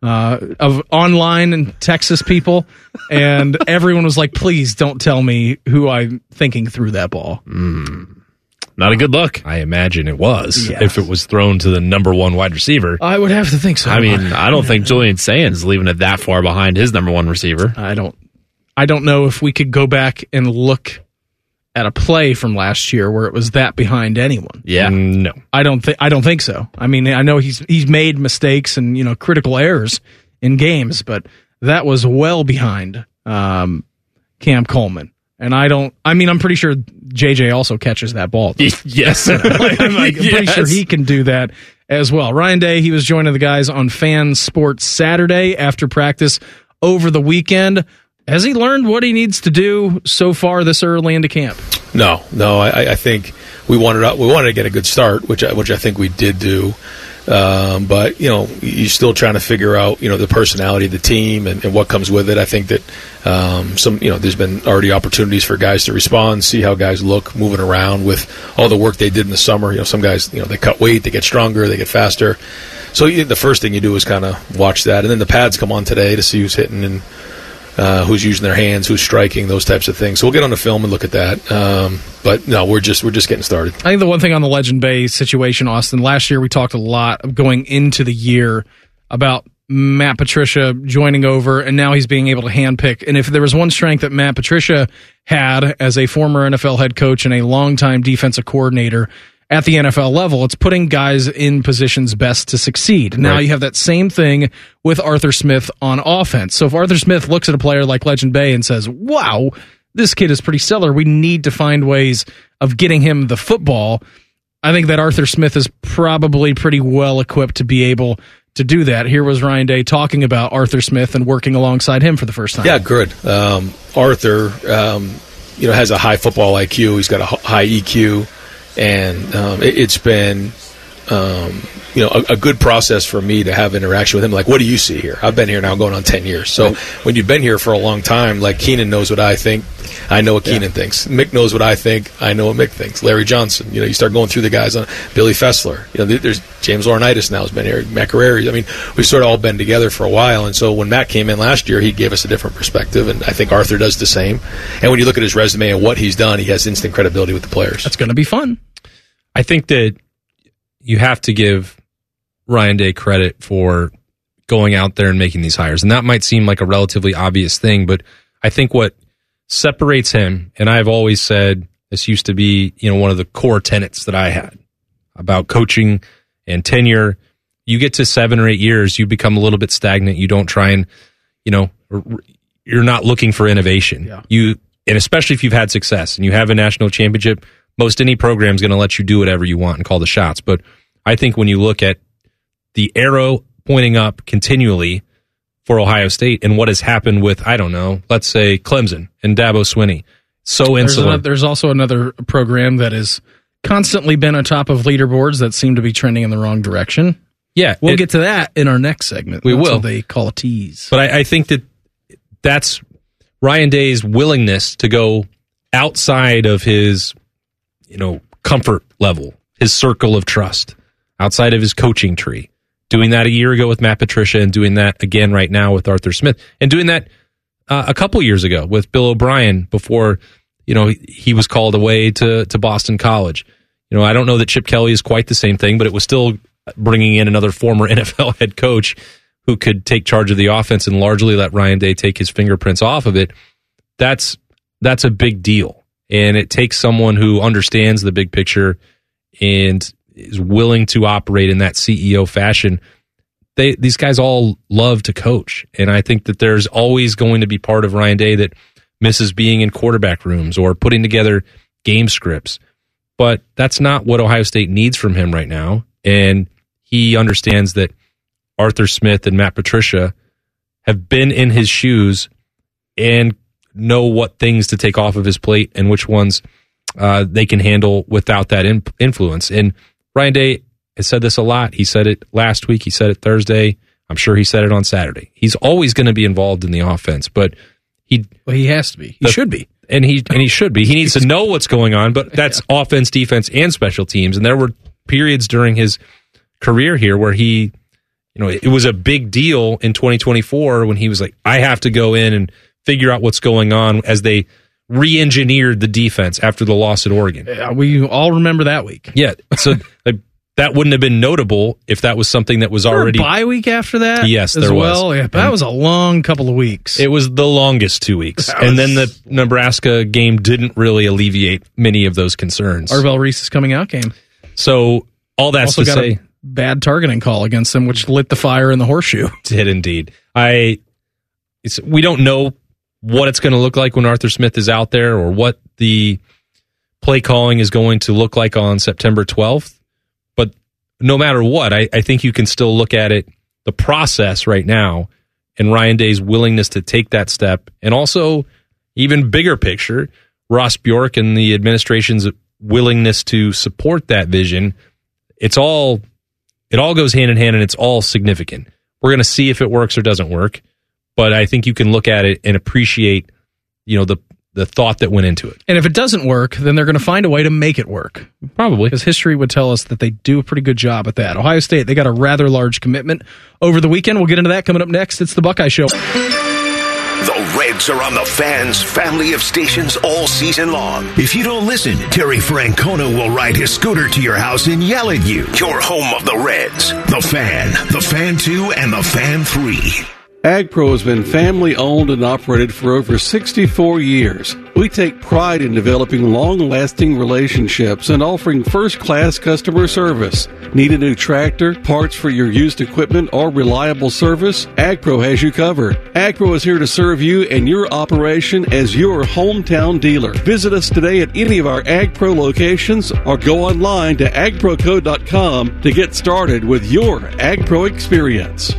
Speaker 5: Of online and Texas people, and everyone was like, please don't tell me who I'm thinking threw that ball.
Speaker 6: Not a good look.
Speaker 2: I imagine it was, if it was thrown to the number one wide receiver.
Speaker 5: I would have to think so.
Speaker 6: I mean, I don't think Julian Sands is leaving it that far behind his number one receiver.
Speaker 5: I don't know if we could go back and look at a play from last year where it was that behind anyone.
Speaker 6: Yeah.
Speaker 2: No.
Speaker 5: I don't think so. I mean, I know he's made mistakes and, critical errors in games, but that was well behind Cam Coleman. And I'm pretty sure JJ also catches that ball.
Speaker 6: Yes.
Speaker 5: I'm pretty sure he can do that as well. Ryan Day, he was joining the guys on Fan Sports Saturday after practice over the weekend. Has he learned what he needs to do so far this early into camp?
Speaker 20: No. I think we wanted to get a good start, which I think we did do. But you're still trying to figure out the personality of the team and what comes with it. I think that there's been already opportunities for guys to respond, see how guys look moving around with all the work they did in the summer. Some guys they cut weight, they get stronger, they get faster. So the first thing you do is kind of watch that, and then the pads come on today to see who's hitting and who's using their hands, who's striking, those types of things. So we'll get on the film and look at that. But no, we're just getting started.
Speaker 5: I think the one thing on the Legend Bay situation, Austin, last year we talked a lot going into the year about Matt Patricia joining over, and now he's being able to handpick. And if there was one strength that Matt Patricia had as a former NFL head coach and a longtime defensive coordinator at the NFL level, it's putting guys in positions best to succeed. Now you have that same thing with Arthur Smith on offense. So if Arthur Smith looks at a player like Legend Bay and says, wow, this kid is pretty stellar, we need to find ways of getting him the football, I think that Arthur Smith is probably pretty well equipped to be able to do that. Here was Ryan Day talking about Arthur Smith and working alongside him for the first time.
Speaker 20: Yeah, good. Arthur, has a high football IQ. He's got a high EQ, and it's been, a good process for me to have interaction with him. Like, what do you see here? I've been here now going on 10 years. So when you've been here for a long time, like Keenan knows what I think. I know what Keenan thinks. Mick knows what I think. I know what Mick thinks. Larry Johnson. You start going through the guys on Billy Fessler. There's James Laurinaitis now has been here. Matt Carreri. I mean, we've sort of all been together for a while. And so when Matt came in last year, he gave us a different perspective. And I think Arthur does the same. And when you look at his resume and what he's done, he has instant credibility with the players.
Speaker 5: That's going to be fun.
Speaker 2: I think that you have to give Ryan Day credit for going out there and making these hires. And that might seem like a relatively obvious thing, but I think what separates him, and I've always said this used to be, one of the core tenets that I had about coaching and tenure. You get to 7 or 8 years, you become a little bit stagnant. You don't try and, you're not looking for innovation. Yeah. And especially if you've had success and you have a national championship, most any program is going to let you do whatever you want and call the shots. But I think when you look at the arrow pointing up continually for Ohio State and what has happened with, I don't know, let's say Clemson and Dabo Swinney, so insular.
Speaker 5: There's also another program that has constantly been on top of leaderboards that seem to be trending in the wrong direction.
Speaker 2: Yeah.
Speaker 5: We'll get to that in our next segment.
Speaker 2: We will.
Speaker 5: They call a tease.
Speaker 2: But I think that's Ryan Day's willingness to go outside of his, comfort level, his circle of trust, outside of his coaching tree. Doing that a year ago with Matt Patricia and doing that again right now with Arthur Smith, and doing that a couple years ago with Bill O'Brien before, he was called away to Boston College. I don't know that Chip Kelly is quite the same thing, but it was still bringing in another former NFL head coach who could take charge of the offense and largely let Ryan Day take his fingerprints off of it. That's a big deal. And it takes someone who understands the big picture and is willing to operate in that CEO fashion. These guys all love to coach. And I think that there's always going to be part of Ryan Day that misses being in quarterback rooms or putting together game scripts. But that's not what Ohio State needs from him right now. And he understands that Arthur Smith and Matt Patricia have been in his shoes and know what things to take off of his plate and which ones they can handle without that influence. And Ryan Day has said this a lot. He said it last week. He said it Thursday. I'm sure he said it on Saturday. He's always going to be involved in the offense, but he
Speaker 5: has to be. He should be.
Speaker 2: And he should be. He needs to know what's going on, but that's offense, defense, and special teams. And there were periods during his career here where he, it was a big deal in 2024 when he was like, I have to go in and figure out what's going on as they re-engineered the defense after the loss at Oregon.
Speaker 5: Yeah, we all remember that week.
Speaker 2: Yeah, so that wouldn't have been notable if that was something that was already...
Speaker 5: bye week after that?
Speaker 2: Yes, there was.
Speaker 5: Yeah, that was a long couple of weeks.
Speaker 2: It was the longest 2 weeks. And then the Nebraska game didn't really alleviate many of those concerns.
Speaker 5: Arvell Reese's coming out game.
Speaker 2: So all that's
Speaker 5: also
Speaker 2: to say...
Speaker 5: a bad targeting call against them, which lit the fire in the horseshoe.
Speaker 2: Did indeed. We don't know what it's going to look like when Arthur Smith is out there or what the play calling is going to look like on September 12th. But no matter what, I think you can still look at it, the process right now, and Ryan Day's willingness to take that step. And also, even bigger picture, Ross Bjork and the administration's willingness to support that vision. It all goes hand in hand, and it's all significant. We're going to see if it works or doesn't work. But I think you can look at it and appreciate, the thought that went into it.
Speaker 5: And if it doesn't work, then they're going to find a way to make it work.
Speaker 2: Probably.
Speaker 5: Because history would tell us that they do a pretty good job at that. Ohio State, they got a rather large commitment over the weekend. We'll get into that coming up next. It's the Buckeye Show.
Speaker 4: The Reds are on the Fan's family of stations all season long. If you don't listen, Terry Francona will ride his scooter to your house and yell at you. Your home of the Reds. The Fan, the Fan 2, and the Fan 3.
Speaker 21: AgPro has been family-owned and operated for over 64 years. We take pride in developing long-lasting relationships and offering first-class customer service. Need a new tractor, parts for your used equipment, or reliable service? AgPro has you covered. AgPro is here to serve you and your operation as your hometown dealer. Visit us today at any of our AgPro locations or go online to agproco.com to get started with your AgPro experience.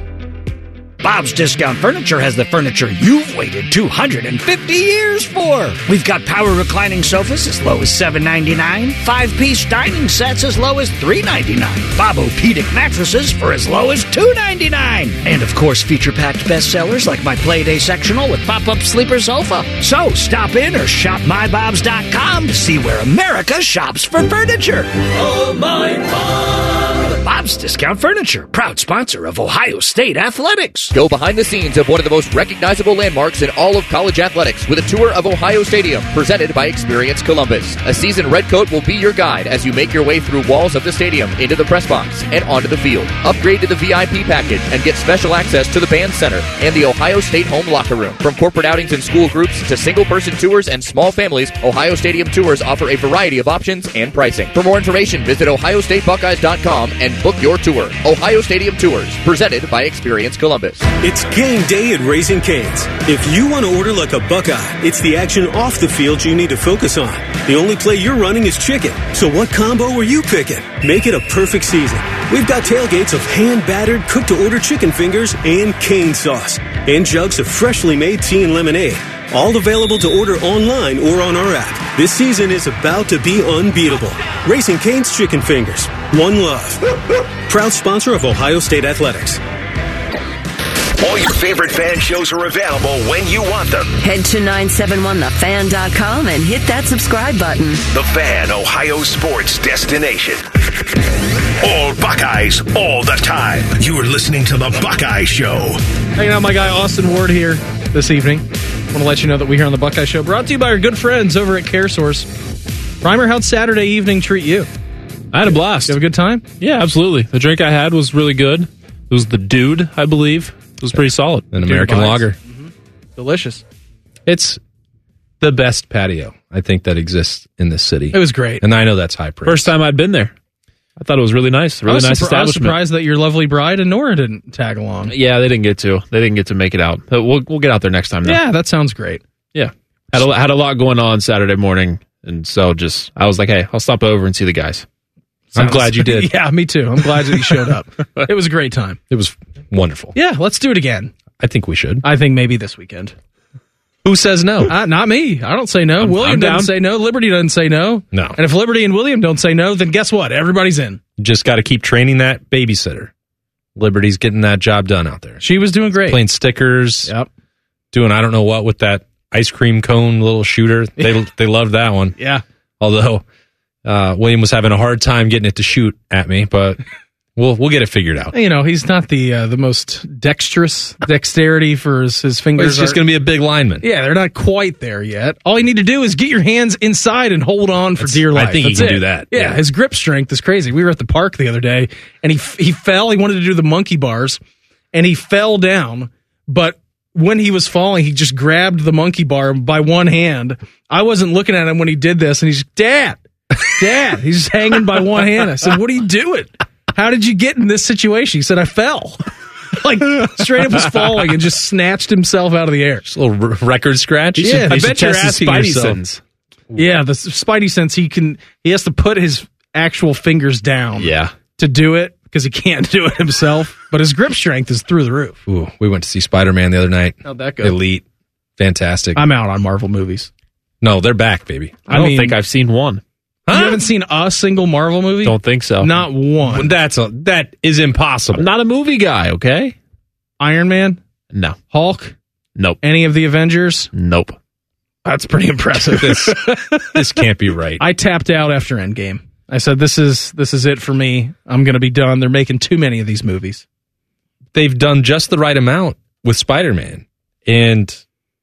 Speaker 22: Bob's Discount Furniture has the furniture you've waited 250 years for. We've got power reclining sofas as low as $7.99, 5-piece dining sets as low as $3.99, Bob-O-Pedic mattresses for as low as $2.99, and of course feature-packed bestsellers like my Playday sectional with pop-up sleeper sofa. So stop in or shop mybobs.com to see where America shops for furniture. Oh, my Bob! Bob's Discount Furniture, proud sponsor of Ohio State Athletics.
Speaker 7: Go behind the scenes of one of the most recognizable landmarks in all of college athletics with a tour of Ohio Stadium, presented by Experience Columbus. A seasoned redcoat will be your guide as you make your way through walls of the stadium, into the press box, and onto the field. Upgrade to the VIP package and get special access to the band center and the Ohio State home locker room. From corporate outings and school groups to single-person tours and small families, Ohio Stadium tours offer a variety of options and pricing. For more information, visit OhioStateBuckeyes.com and book your tour. Ohio Stadium Tours, presented by Experience Columbus.
Speaker 23: It's game day at Raising Cane's. If you want to order like a Buckeye, it's the action off the field you need to focus on. The only play you're running is chicken. So what combo are you picking? Make it a perfect season. We've got tailgates of hand-battered, cooked-to-order chicken fingers and cane sauce. And jugs of freshly made tea and lemonade. All available to order online or on our app. This season is about to be unbeatable. Raising Cane's Chicken Fingers. One love. Proud sponsor of Ohio State Athletics.
Speaker 4: All your favorite fan shows are available when you want them.
Speaker 12: Head to 971thefan.com and hit that subscribe button.
Speaker 4: The Fan, Ohio sports destination. All Buckeyes, all the time. You are listening to The Buckeye Show.
Speaker 5: Hanging out with my guy Austin Ward here this evening. I want to let you know that we here on The Buckeye Show, brought to you by our good friends over at CareSource. Primer, how'd Saturday evening treat you?
Speaker 2: I had a blast.
Speaker 5: You have a good time?
Speaker 2: Yeah, absolutely. The drink I had was really good. It was the Dude, I believe. It was pretty solid. An American lager.
Speaker 5: Mm-hmm. Delicious.
Speaker 2: It's the best patio, I think, that exists in this city.
Speaker 5: It was great.
Speaker 2: And I know that's high praise.
Speaker 6: First time I'd been there. I thought it was really nice. Really nice establishment.
Speaker 5: I was surprised that your lovely bride and Nora didn't tag along.
Speaker 6: Yeah, they didn't get to. They didn't get to make it out. We'll get out there next time, though.
Speaker 5: Yeah, that sounds great.
Speaker 6: Yeah. Had a lot going on Saturday morning, and so I was like, hey, I'll stop over and see the guys. I'm glad you did.
Speaker 5: Yeah, me too. I'm glad that you showed up. It was a great time.
Speaker 2: It was wonderful.
Speaker 5: Yeah, let's do it again.
Speaker 2: I think we should.
Speaker 5: I think maybe this weekend.
Speaker 2: Who says no?
Speaker 5: Not me. I don't say no. William doesn't say no. Liberty doesn't say no.
Speaker 2: No.
Speaker 5: And if Liberty and William don't say no, then guess what? Everybody's in.
Speaker 2: You just got to keep training that babysitter. Liberty's getting that job done out there.
Speaker 5: She was doing great.
Speaker 2: Playing stickers.
Speaker 5: Yep.
Speaker 2: Doing I don't know what with that ice cream cone little shooter. They loved that one.
Speaker 5: Yeah.
Speaker 2: Although William was having a hard time getting it to shoot at me, but we'll get it figured out.
Speaker 5: You know, he's not the most dexterity for his fingers.
Speaker 2: He's just going to be a big lineman.
Speaker 5: Yeah, they're not quite there yet. All you need to do is get your hands inside and hold on for dear life.
Speaker 2: I think he can do that.
Speaker 5: Yeah, his grip strength is crazy. We were at the park the other day, and he fell. He wanted to do the monkey bars, and he fell down, but when he was falling, he just grabbed the monkey bar by one hand. I wasn't looking at him when he did this, and he's, Dad, he's just hanging by one hand. I said, what are you doing? How did you get in this situation? He said, I fell. Like, straight up was falling and just snatched himself out of the air.
Speaker 2: Just a little record scratch?
Speaker 5: Yeah.
Speaker 6: I bet you're asking Spidey sense.
Speaker 5: Yeah, the Spidey sense, he has to put his actual fingers down to do it, because he can't do it himself. But his grip strength is through the roof.
Speaker 2: Ooh, we went to see Spider-Man the other night.
Speaker 5: How'd that go?
Speaker 2: Elite. Fantastic.
Speaker 5: I'm out on Marvel movies.
Speaker 2: No, they're back, baby.
Speaker 6: I don't think I've seen one.
Speaker 5: Huh? You haven't seen a single Marvel movie?
Speaker 6: Don't think so.
Speaker 5: Not one.
Speaker 2: That is impossible.
Speaker 6: I'm not a movie guy, okay?
Speaker 5: Iron Man?
Speaker 6: No.
Speaker 5: Hulk?
Speaker 6: Nope.
Speaker 5: Any of the Avengers?
Speaker 6: Nope.
Speaker 5: That's pretty impressive.
Speaker 2: This can't be right.
Speaker 5: I tapped out after Endgame. I said, this is it for me. I'm going to be done. They're making too many of these movies.
Speaker 2: They've done just the right amount with Spider-Man. And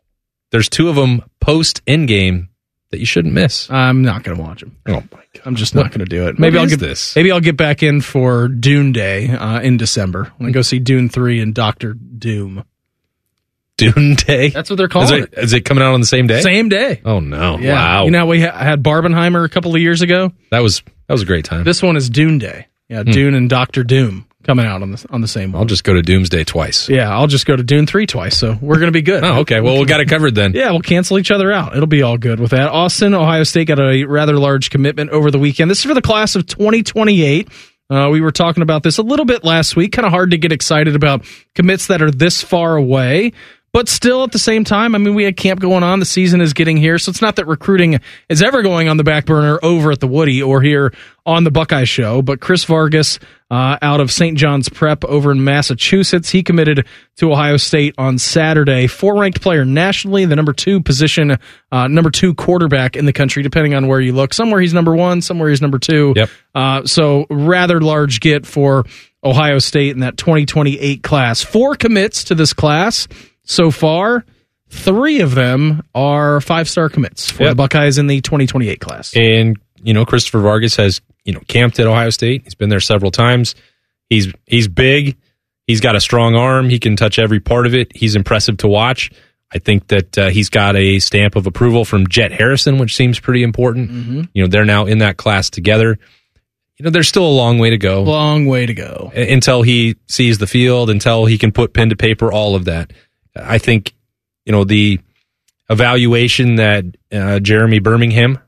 Speaker 2: there's two of them post in-game that you shouldn't miss.
Speaker 5: I'm not going to watch them.
Speaker 2: Oh, my God.
Speaker 5: I'm just not going to do it. Maybe I'll get back in for Dune Day in December when I go see Dune 3 and Doctor Doom.
Speaker 2: Dune Day?
Speaker 5: That's what they're calling it.
Speaker 2: Is it coming out on the same day?
Speaker 5: Same day.
Speaker 2: Oh, no.
Speaker 5: Yeah.
Speaker 2: Wow.
Speaker 5: You know, we had Barbenheimer a couple of years ago.
Speaker 2: That was a great time.
Speaker 5: This one is Dune Day. Yeah, Dune and Doctor Doom coming out on the same one.
Speaker 2: I'll just go to Doomsday twice.
Speaker 5: Yeah, I'll just go to Dune 3 twice, so we're going to be good.
Speaker 2: Oh, okay. Well, we got it covered then.
Speaker 5: Yeah, we'll cancel each other out. It'll be all good with that. Austin, Ohio State got a rather large commitment over the weekend. This is for the class of 2028. We were talking about this a little bit last week. Kind of hard to get excited about commits that are this far away. But still, at the same time, I mean, we had camp going on. The season is getting here. So it's not that recruiting is ever going on the back burner over at the Woody or here on the Buckeye Show. But Chris Vargas out of St. John's Prep over in Massachusetts, he committed to Ohio State on Saturday. 4-ranked player nationally, the number 2 position, number 2 quarterback in the country, depending on where you look. Somewhere he's number 1, somewhere he's number 2.
Speaker 2: Yep.
Speaker 5: So rather large get for Ohio State in that 2028 class. 4 commits to this class. So far, 3 of them are 5-star commits for the Buckeyes in the 2028 class.
Speaker 2: And, Christopher Vargas has, camped at Ohio State. He's been there several times. He's big. He's got a strong arm. He can touch every part of it. He's impressive to watch. I think that he's got a stamp of approval from Jet Harrison, which seems pretty important.
Speaker 5: Mm-hmm.
Speaker 2: They're now in that class together. There's still a long way to go.
Speaker 5: Long way to go.
Speaker 2: Until he sees the field, until he can put pen to paper, all of that. I think, the evaluation that Jeremy Birmingham,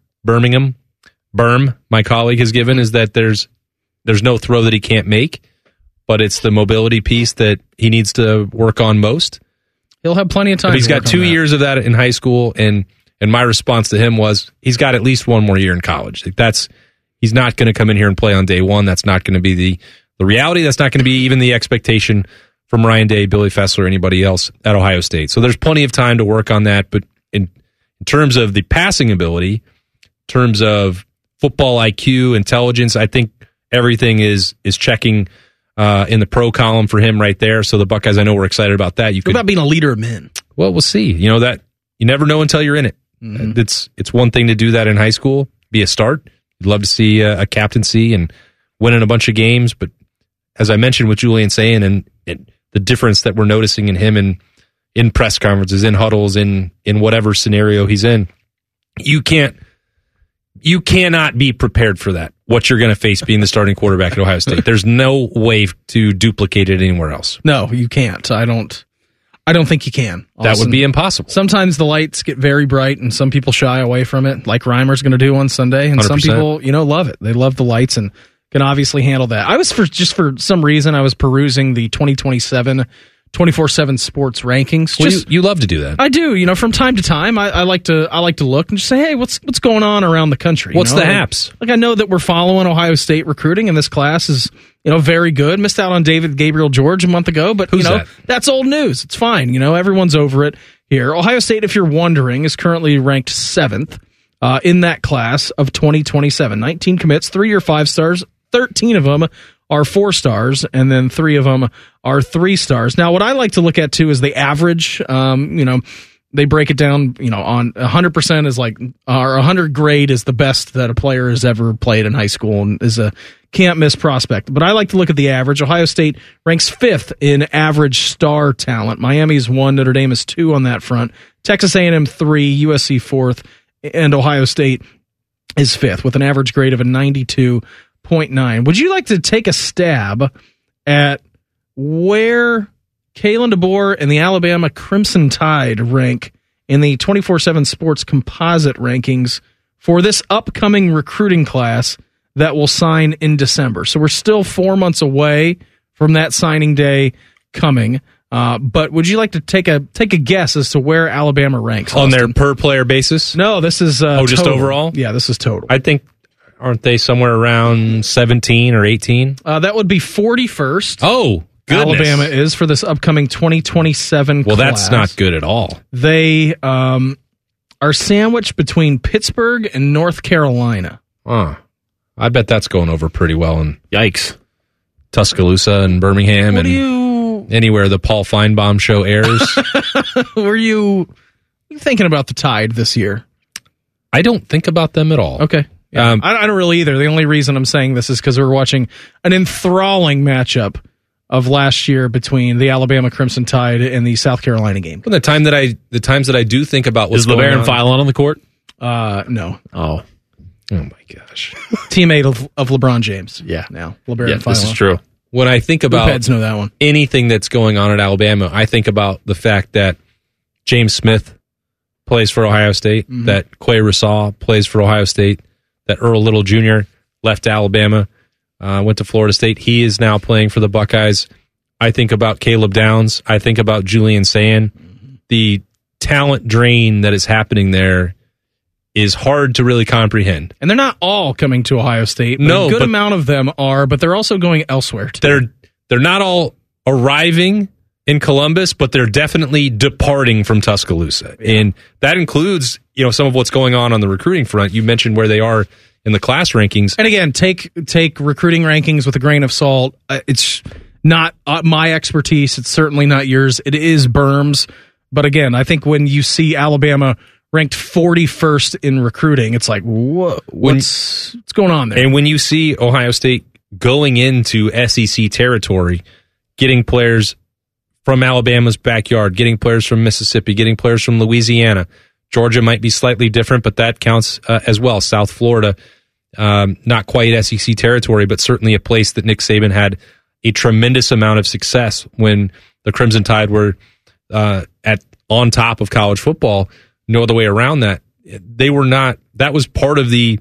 Speaker 2: my colleague, has given is that there's no throw that he can't make, but it's the mobility piece that he needs to work on most.
Speaker 5: He'll have plenty of time.
Speaker 2: But he's got 2 years of that in high school, and my response to him was he's got at least 1 more year in college. He's not going to come in here and play on day one. That's not going to be the reality. That's not going to be even the expectation from Ryan Day, Billy Fessler, or anybody else at Ohio State. So there's plenty of time to work on that. But in terms of the passing ability, in terms of football IQ, intelligence, I think everything is checking in the pro column for him right there. So the Buckeyes, I know we're excited about that.
Speaker 5: What about being a leader of men?
Speaker 2: Well, we'll see. That you never know until you're in it. Mm-hmm. It's one thing to do that in high school, be a start. You'd love to see a captaincy and winning a bunch of games. But as I mentioned with Julian saying, and the difference that we're noticing in him in press conferences, in huddles, in whatever scenario he's in, you cannot be prepared for that. What you're going to face being the starting quarterback at Ohio State. There's no way to duplicate it anywhere else.
Speaker 5: No, you can't. I don't think you can.
Speaker 2: Austin. That would be impossible.
Speaker 5: Sometimes the lights get very bright and some people shy away from it, like Reimer's going to do on Sunday. And
Speaker 2: 100%.
Speaker 5: Some people, love it. They love the lights and can obviously handle that. I was for some reason, I was perusing the 2027 24/7 sports rankings.
Speaker 2: Well, you love to do that.
Speaker 5: I do. From time to time, I like to look and just say, hey, what's going on around the country?
Speaker 2: What's the haps?
Speaker 5: Like I know that we're following Ohio State recruiting, and this class is very good. Missed out on David Gabriel George a month ago, but that's old news. It's fine. Everyone's over it here. Ohio State, if you're wondering, is currently ranked 7th in that class of 2027. 19 commits, 3 or 5 stars. 13 of them are 4 stars, and then 3 of them are 3 stars. Now, what I like to look at, too, is the average. They break it down, on 100% is like, or 100 grade is the best that a player has ever played in high school and is a can't-miss prospect. But I like to look at the average. Ohio State ranks 5th in average star talent. Miami's 1, Notre Dame is 2 on that front. Texas A&M 3, USC 4th, and Ohio State is 5th with an average grade of a 92.9. Would you like to take a stab at where Kalen DeBoer and the Alabama Crimson Tide rank in the 24/7 Sports composite rankings for this upcoming recruiting class that will sign in December? So we're still 4 months away from that signing day coming. But would you like to take a guess as to where Alabama ranks
Speaker 2: on their per player basis?
Speaker 5: No, this is
Speaker 2: just
Speaker 5: total.
Speaker 2: Overall.
Speaker 5: Yeah, this is total.
Speaker 2: I think. Aren't they somewhere around 17 or 18?
Speaker 5: That would be 41st.
Speaker 2: Oh, goodness.
Speaker 5: Alabama is for this upcoming 2027
Speaker 2: Well,
Speaker 5: class.
Speaker 2: that's not good at all.
Speaker 5: They are sandwiched between Pittsburgh and North Carolina.
Speaker 2: I bet that's going over pretty well. And yikes. Tuscaloosa and Birmingham anywhere the Paul Feinbaum show airs.
Speaker 5: Were you you thinking about the Tide this year?
Speaker 2: I don't think about them at all.
Speaker 5: Okay. Yeah. I don't really either. The only reason I'm saying this is because we're watching an enthralling matchup of last year between the Alabama Crimson Tide and the South Carolina game.
Speaker 2: Well, the times that I do think about what's going
Speaker 6: LeBaron Philon on the court?
Speaker 5: No.
Speaker 6: Oh
Speaker 2: my gosh.
Speaker 5: Teammate of LeBron James.
Speaker 6: Yeah.
Speaker 5: Now, LeBaron Philon.
Speaker 6: This is true.
Speaker 2: When I think about
Speaker 5: Heads know that one.
Speaker 2: anything that's going on at Alabama, I think about the fact that James Smith plays for Ohio State, that Quay Rasaw plays for Ohio State, that Earl Little Jr. left Alabama, went to Florida State. He is now playing for the Buckeyes. I think about Caleb Downs. I think about Julian Sayin. The talent drain that is happening there is hard to really comprehend.
Speaker 5: And they're not all coming to Ohio State. But a good amount of them are, but they're also going elsewhere too.
Speaker 2: They're not all arriving in Columbus, but they're definitely departing from Tuscaloosa. Yeah. And that includes, some of what's going on the recruiting front. You mentioned where they are in the class rankings.
Speaker 5: And again, take recruiting rankings with a grain of salt. It's not my expertise. It's certainly not yours. It is Berm's. But again, I think when you see Alabama ranked 41st in recruiting, it's like, what's going on there?
Speaker 2: And when you see Ohio State going into SEC territory, getting players from Alabama's backyard, getting players from Mississippi, getting players from Louisiana. Georgia might be slightly different, but that counts as well. South Florida, not quite SEC territory, but certainly a place that Nick Saban had a tremendous amount of success when the Crimson Tide were on top of college football. No other way around that. They were not. That was part of the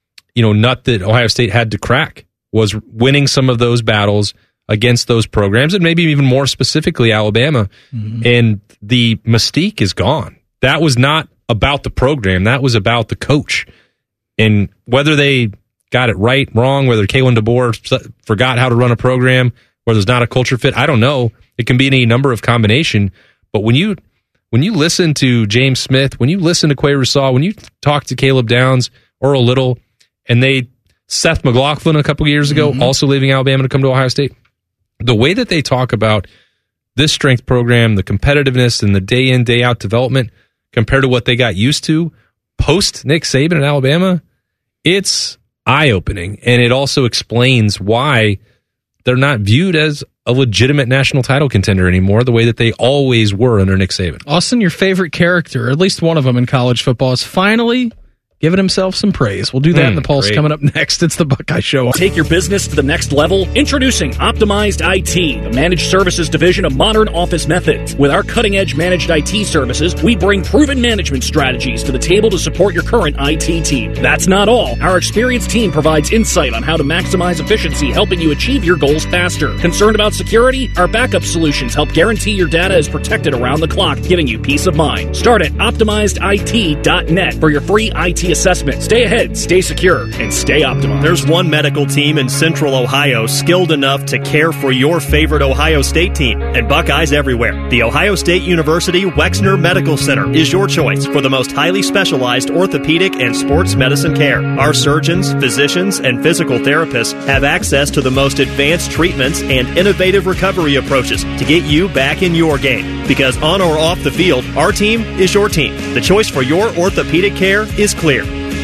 Speaker 2: nut that Ohio State had to crack, was winning some of those battles against those programs, and maybe even more specifically Alabama. And the mystique is gone. That was not about the program. That was about the coach. And whether they got it right, wrong, whether Kalen DeBoer forgot how to run a program, whether there's not a culture fit, I don't know. It can be any number of combination. But when you listen to James Smith, when you listen to Quay Rasaw, when you talk to Caleb Downs, Earl Little, and Seth McLaughlin a couple of years ago, also leaving Alabama to come to Ohio State, the way that they talk about this strength program, the competitiveness and the day in, day out development compared to what they got used to post Nick Saban in Alabama, it's eye-opening. And it also explains why they're not viewed as a legitimate national title contender anymore, the way that they always were under Nick Saban.
Speaker 5: Austin, your favorite character, or at least one of them in college football, is finally giving himself some praise. We'll do that in the Pulse coming up next. It's the Buckeye Show.
Speaker 1: Take your business to the next level. Introducing Optimized IT, the managed services division of Modern Office Methods. With our cutting-edge managed IT services, we bring proven management strategies to the table to support your current IT team. That's not all. Our experienced team provides insight on how to maximize efficiency, helping you achieve your goals faster. Concerned about security? Our backup solutions help guarantee your data is protected around the clock, giving you peace of mind. Start at OptimizedIT.net for your free IT assessment. Stay ahead, stay secure, and stay optimized.
Speaker 3: There's one medical team in Central Ohio skilled enough to care for your favorite Ohio State team, and Buckeyes everywhere. The Ohio State University Wexner Medical Center is your choice for the most highly specialized orthopedic and sports medicine care. Our surgeons, physicians, and physical therapists have access to the most advanced treatments and innovative recovery approaches to get you back in your game. Because on or off the field, our team is your team. The choice for your orthopedic care is clear.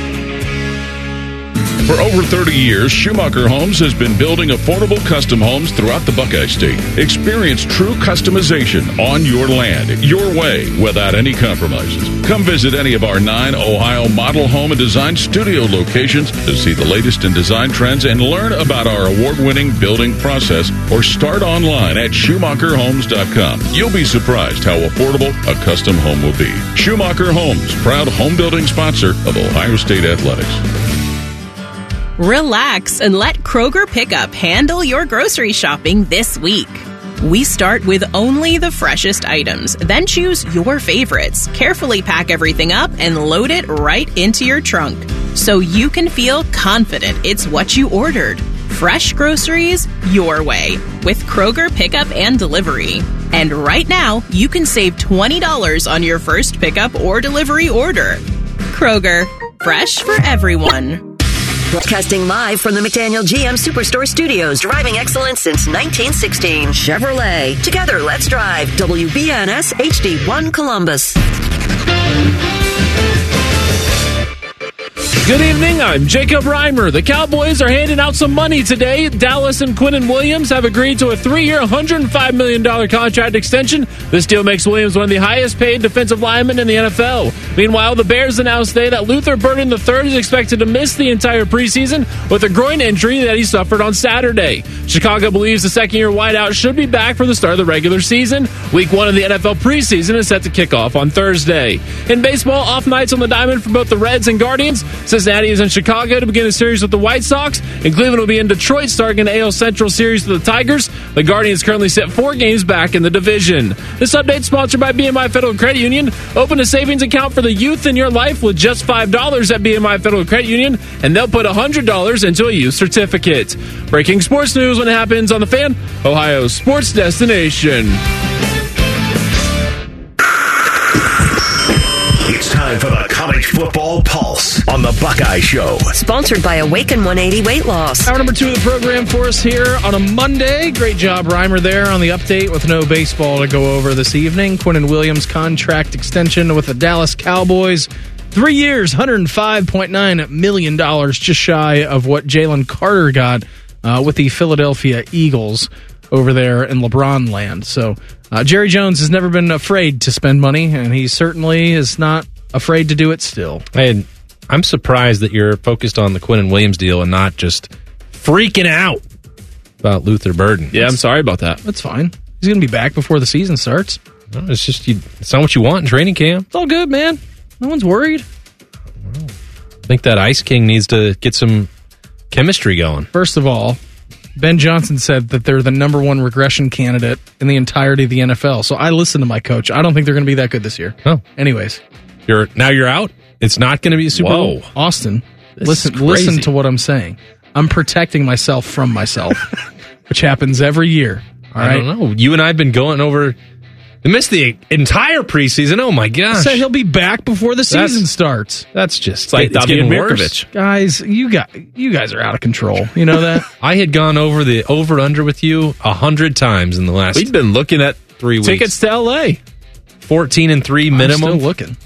Speaker 8: For over 30 years, Schumacher Homes has been building affordable custom homes throughout the Buckeye State. Experience true customization on your land, your way, without any compromises. Come visit any of our 9 Ohio model home and design studio locations to see the latest in design trends and learn about our award-winning building process, or start online at SchumacherHomes.com. You'll be surprised how affordable a custom home will be. Schumacher Homes, proud home building sponsor of Ohio State Athletics.
Speaker 24: Relax and let Kroger Pickup handle your grocery shopping this week. We start with only the freshest items, then choose your favorites, carefully pack everything up, and load it right into your trunk so you can feel confident it's what you ordered. Fresh groceries your way with Kroger Pickup and Delivery. And right now, you can save $20 on your first pickup or delivery order. Kroger, fresh for everyone.
Speaker 12: Broadcasting live from the McDaniel GM Superstore Studios, driving excellence since 1916. Chevrolet. Together, let's drive. WBNS HD1 Columbus.
Speaker 6: Good evening, I'm Jacob Reimer. The Cowboys are handing out some money today. Dallas and Quinnen Williams have agreed to a 3-year, $105 million contract extension. This deal makes Williams one of the highest paid defensive linemen in the NFL. Meanwhile, the Bears announced today that Luther Burden III is expected to miss the entire preseason with a groin injury that he suffered on Saturday. Chicago believes the second-year wideout should be back for the start of the regular season. Week 1 of the NFL preseason is set to kick off on Thursday. In baseball, off nights on the diamond for both the Reds and Guardians. Cincinnati is in Chicago to begin a series with the White Sox, and Cleveland will be in Detroit starting an AL Central series with the Tigers. The Guardians currently sit 4 games back in the division. This update is sponsored by BMI Federal Credit Union. Open a savings account for the youth in your life with just $5 at BMI Federal Credit Union, and they'll put $100 into a youth certificate. Breaking sports news when it happens on The Fan, Ohio's sports destination.
Speaker 4: It's time for the College Football Pulse on the Buckeye Show.
Speaker 12: Sponsored by Awaken 180 Weight Loss.
Speaker 5: Hour number 2 of the program for us here on a Monday. Great job, Reimer, there on the update with no baseball to go over this evening. Quinnen Williams' contract extension with the Dallas Cowboys. 3 years, $105.9 million, just shy of what Jalen Carter got with the Philadelphia Eagles over there in LeBron land. So Jerry Jones has never been afraid to spend money, and he certainly is not afraid to do it still.
Speaker 2: And I'm surprised that you're focused on the Quinnen Williams deal and not just freaking out about Luther Burden.
Speaker 6: Yeah, I'm sorry about that.
Speaker 5: That's fine. He's going to be back before the season starts.
Speaker 2: No, it's just it's not what you want in training camp.
Speaker 5: It's all good, man. No one's worried.
Speaker 2: I think that Ice King needs to get some chemistry going.
Speaker 5: First of all, Ben Johnson said that they're the number 1 regression candidate in the entirety of the NFL. So I listen to my coach. I don't think they're going to be that good this year.
Speaker 2: Oh.
Speaker 5: Anyways.
Speaker 2: You're out? It's not going to be a Super Bowl?
Speaker 5: Austin, listen to what I'm saying. I'm protecting myself from myself, which happens every year. All right?
Speaker 2: I don't know. You and I have been going over... They missed the entire preseason. Oh, my gosh.
Speaker 5: Said he'll be back before the season starts.
Speaker 2: That's just...
Speaker 6: It's like David Mirkovich.
Speaker 5: Guys, you guys are out of control. You know that?
Speaker 2: I had gone over the over-under with you 100 times in the last...
Speaker 6: We've been looking at
Speaker 2: 3 weeks.
Speaker 6: Tickets to L.A.
Speaker 2: 14-3 minimum.
Speaker 5: I'm still looking.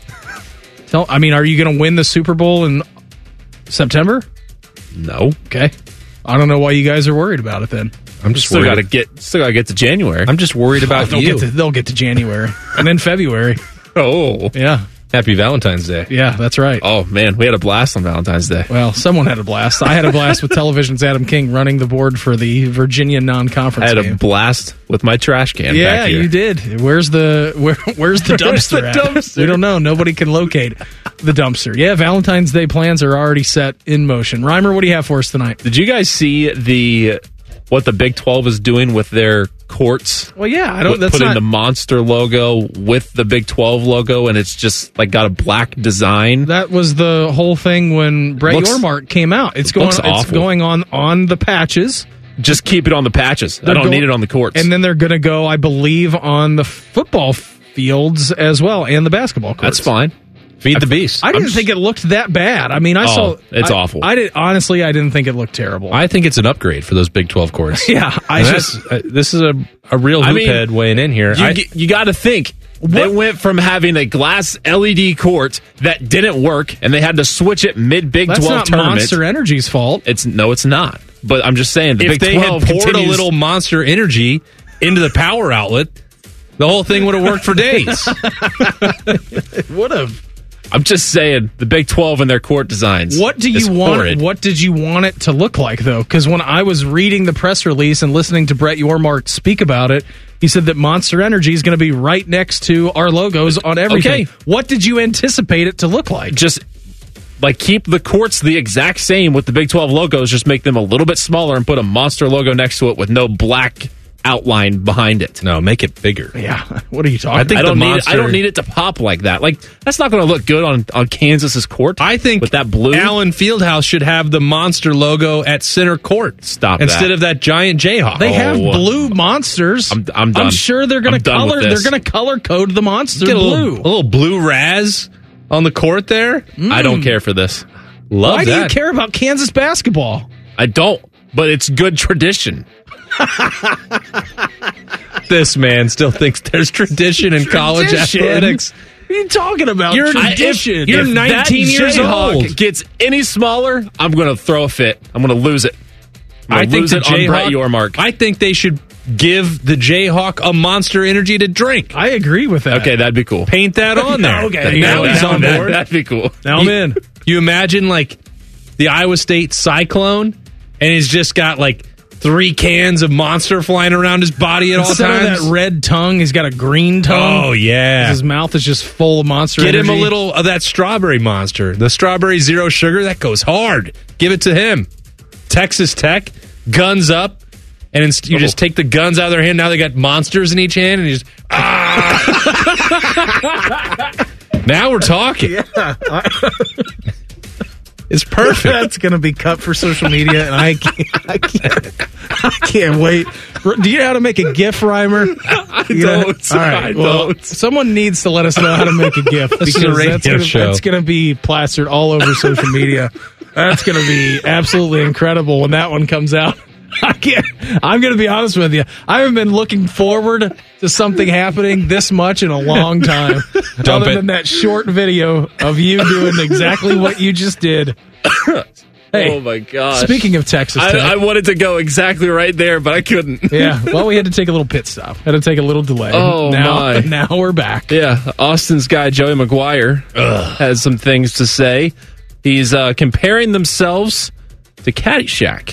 Speaker 5: Are you going to win the Super Bowl in September?
Speaker 6: No.
Speaker 5: Okay. I don't know why you guys are worried about it then.
Speaker 2: I'm just
Speaker 6: still got to get to January.
Speaker 2: I'm just worried about you.
Speaker 5: They'll get to January and then February.
Speaker 6: Oh,
Speaker 5: yeah.
Speaker 2: Happy Valentine's Day.
Speaker 5: Yeah, that's right.
Speaker 6: Oh man, we had a blast on Valentine's Day.
Speaker 5: Well, someone had a blast. I had a blast with Television's Adam King running the board for the Virginia non-conference game.
Speaker 6: I had a blast with my trash can.
Speaker 5: Yeah,
Speaker 6: back here.
Speaker 5: you did. Where's the dumpster?
Speaker 6: The dumpster?
Speaker 5: We don't know. Nobody can locate the dumpster. Yeah, Valentine's Day plans are already set in motion. Reimer, what do you have for us tonight?
Speaker 6: Did you guys see what the Big 12 is doing with their courts?
Speaker 5: Well, yeah,
Speaker 6: putting the Monster logo with the Big 12 logo, and it's just like got a black design.
Speaker 5: That was the whole thing when Brett Yormark came out. It's going on the patches.
Speaker 6: Just keep it on the patches. I don't need it on the courts.
Speaker 5: And then they're going to go, I believe, on the football fields as well and the basketball courts.
Speaker 6: That's fine. Feed the beast.
Speaker 5: I didn't think it looked that bad. I mean,
Speaker 6: it's awful.
Speaker 5: I didn't think it looked terrible.
Speaker 2: I think it's an upgrade for those Big 12 courts.
Speaker 5: Yeah,
Speaker 2: this is a real hoop head weighing in here.
Speaker 6: You got to think. They went from having a glass LED court that didn't work, and they had to switch it mid-Big 12 tournament.
Speaker 5: That's not Monster Energy's fault.
Speaker 6: It's not. But I'm just saying,
Speaker 2: if they had poured a little Monster Energy into the power outlet, the whole thing would have worked for days.
Speaker 5: It would have.
Speaker 6: I'm just saying, the Big 12 and their court designs.
Speaker 5: What do you want?
Speaker 6: Horrid.
Speaker 5: What did you want it to look like, though? Because when I was reading the press release and listening to Brett Yormark speak about it, he said that Monster Energy is going to be right next to our logos on everything.
Speaker 6: Okay.
Speaker 5: What did you anticipate it to look like?
Speaker 6: Just keep the courts the exact same with the Big 12 logos, just make them a little bit smaller and put a Monster logo next to it with no black outline behind it.
Speaker 2: No, make it bigger.
Speaker 5: Yeah. What are you talking about?
Speaker 6: I don't need it to pop like that. Like, that's not going to look good on Kansas's court.
Speaker 2: I think
Speaker 6: with that blue.
Speaker 2: Allen Fieldhouse should have the Monster logo at center court.
Speaker 6: Stop
Speaker 2: instead of that giant Jayhawk.
Speaker 5: They have blue monsters.
Speaker 6: I'm done.
Speaker 5: I'm sure they're going to color. They're going to color code the monster blue.
Speaker 2: A little blue Raz on the court there.
Speaker 6: I don't care for this.
Speaker 5: Why do you care about Kansas basketball?
Speaker 6: I don't. But it's good tradition.
Speaker 2: This man still thinks there's tradition in college athletics.
Speaker 5: What are you talking about?
Speaker 6: You're
Speaker 5: tradition.
Speaker 6: You're 19
Speaker 2: years old.
Speaker 6: Gets any smaller, I'm going to throw a fit. I'm going to lose it.
Speaker 2: I think
Speaker 6: lose
Speaker 2: the
Speaker 6: it on Brett
Speaker 2: Jayhawk.
Speaker 6: Yormark.
Speaker 2: I think they should give the Jayhawk a Monster Energy to drink.
Speaker 5: I agree with that.
Speaker 6: Okay, that'd be cool.
Speaker 2: Paint that on there.
Speaker 5: Okay,
Speaker 2: now he's on board.
Speaker 6: That'd be cool.
Speaker 5: Now I'm in.
Speaker 2: You imagine like the Iowa State Cyclone, and he's just got like 3 cans of Monster flying around his body at all
Speaker 5: Instead
Speaker 2: times.
Speaker 5: of that red tongue, he's got a green tongue.
Speaker 2: Oh yeah,
Speaker 5: his mouth is just full of Monster
Speaker 2: Get
Speaker 5: energy.
Speaker 2: him a little of that strawberry Monster. The strawberry zero sugar, that goes hard. Give it to him. Texas Tech, guns up, and you just take the guns out of their hand. Now they got monsters in each hand, and you just Now we're talking.
Speaker 5: Yeah.
Speaker 2: It's perfect.
Speaker 5: That's going to be cut for social media, and I can't wait. Do you know how to make a GIF, Rhymer?
Speaker 6: I don't.
Speaker 5: All right. Well, someone needs to let us know how to make a GIF.
Speaker 2: This is a radio show.
Speaker 5: That's going to be plastered all over social media. That's going to be absolutely incredible when that one comes out. I'm going to be honest with you. I haven't been looking forward to something happening this much in a long time. Other than that short video of you doing exactly what you just did. Hey,
Speaker 6: oh my gosh.
Speaker 5: Speaking of Texas Tech.
Speaker 6: I wanted to go exactly right there, but I couldn't.
Speaker 5: Yeah, well, we had to take a little pit stop. Had to take a little delay.
Speaker 6: Oh, my.
Speaker 5: Now we're back.
Speaker 6: Yeah, Austin's guy, Joey McGuire, has some things to say. He's comparing themselves to Caddyshack.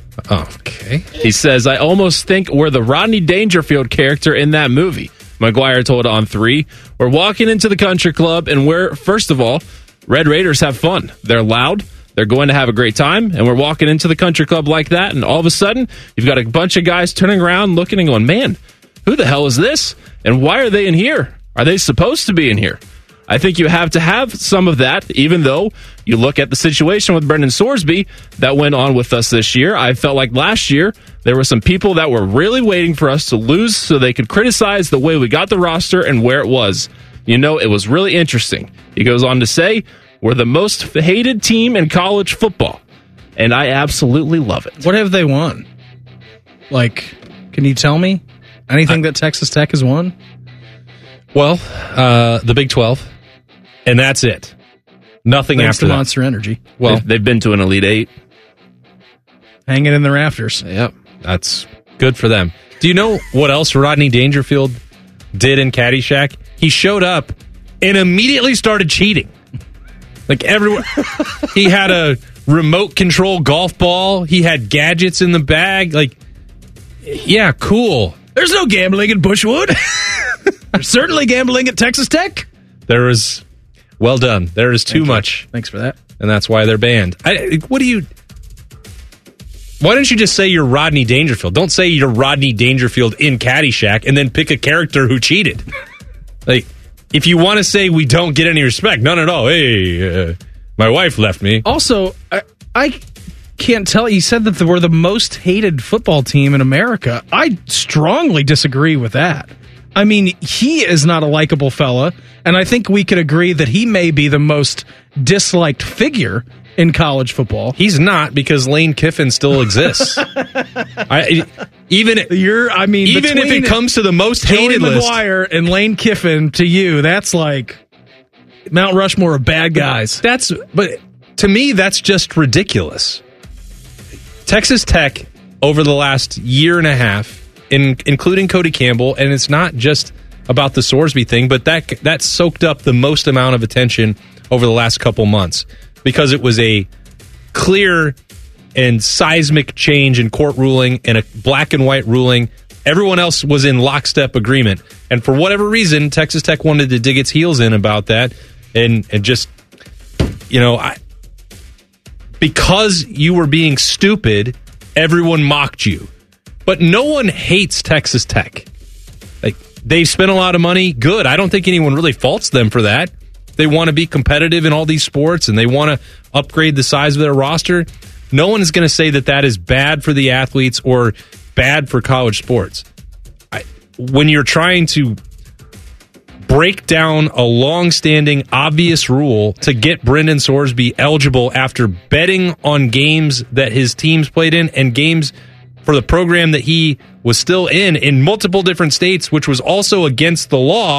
Speaker 2: Okay.
Speaker 6: He says, I almost think we're the Rodney Dangerfield character in that movie. McGuire told On3, we're walking into the country club, and we're, first of all, Red Raiders have fun. They're loud. They're going to have a great time, and we're walking into the country club like that, and all of a sudden, you've got a bunch of guys turning around, looking and going, man, who the hell is this? And why are they in here? Are they supposed to be in here? I think you have to have some of that, even though you look at the situation with Brendan Sorsby that went on with us this year. I felt like last year there were some people that were really waiting for us to lose so they could criticize the way we got the roster and where it was. You know, it was really interesting. He goes on to say, we're the most hated team in college football, and I absolutely love it.
Speaker 5: What have they won? Like, can you tell me anything that Texas Tech has won?
Speaker 2: Well, the Big 12. And that's it. Nothing
Speaker 5: Thanks
Speaker 2: after
Speaker 5: to
Speaker 2: that.
Speaker 5: Monster Energy.
Speaker 6: Well, they've been to an Elite Eight.
Speaker 5: Hanging in the rafters.
Speaker 6: Yep.
Speaker 2: That's good for them. Do you know what else Rodney Dangerfield did in Caddyshack? He showed up and immediately started cheating. Like everywhere. He had a remote control golf ball. He had gadgets in the bag. Like, yeah, cool.
Speaker 5: There's no gambling in Bushwood. There's certainly gambling at Texas Tech.
Speaker 2: There is, well done. There is too much.
Speaker 5: Thanks for that.
Speaker 2: And that's why they're banned. Why don't you just say you're Rodney Dangerfield? Don't say you're Rodney Dangerfield in Caddyshack and then pick a character who cheated. Like, if you want to say we don't get any respect, none at all. Hey, my wife left me.
Speaker 5: Also, I can't tell. He said that we're the most hated football team in America. I strongly disagree with that. I mean, he is not a likable fella, and I think we could agree that he may be the most disliked figure in college football.
Speaker 2: He's not, because Lane Kiffin still exists. Even if it comes to the most hated
Speaker 5: Joey
Speaker 2: list,
Speaker 5: McGuire and Lane Kiffin to you, that's like Mount Rushmore of bad guys.
Speaker 2: But to me, that's just ridiculous. Texas Tech over the last year and a half, including Cody Campbell, and it's not just about the Sorsby thing, but that soaked up the most amount of attention over the last couple months because it was a clear and seismic change in court ruling and a black and white ruling. Everyone else was in lockstep agreement, and for whatever reason, Texas Tech wanted to dig its heels in about that, and just, because you were being stupid, everyone mocked you. But no one hates Texas Tech. Like, they spent a lot of money. Good. I don't think anyone really faults them for that. They want to be competitive in all these sports, and they want to upgrade the size of their roster. No one is going to say that that is bad for the athletes or bad for college sports. When you're trying to break down a long-standing, obvious rule to get Brendan Sorsby eligible after betting on games that his teams played in and games for the program that he was still in multiple different states, which was also against the law,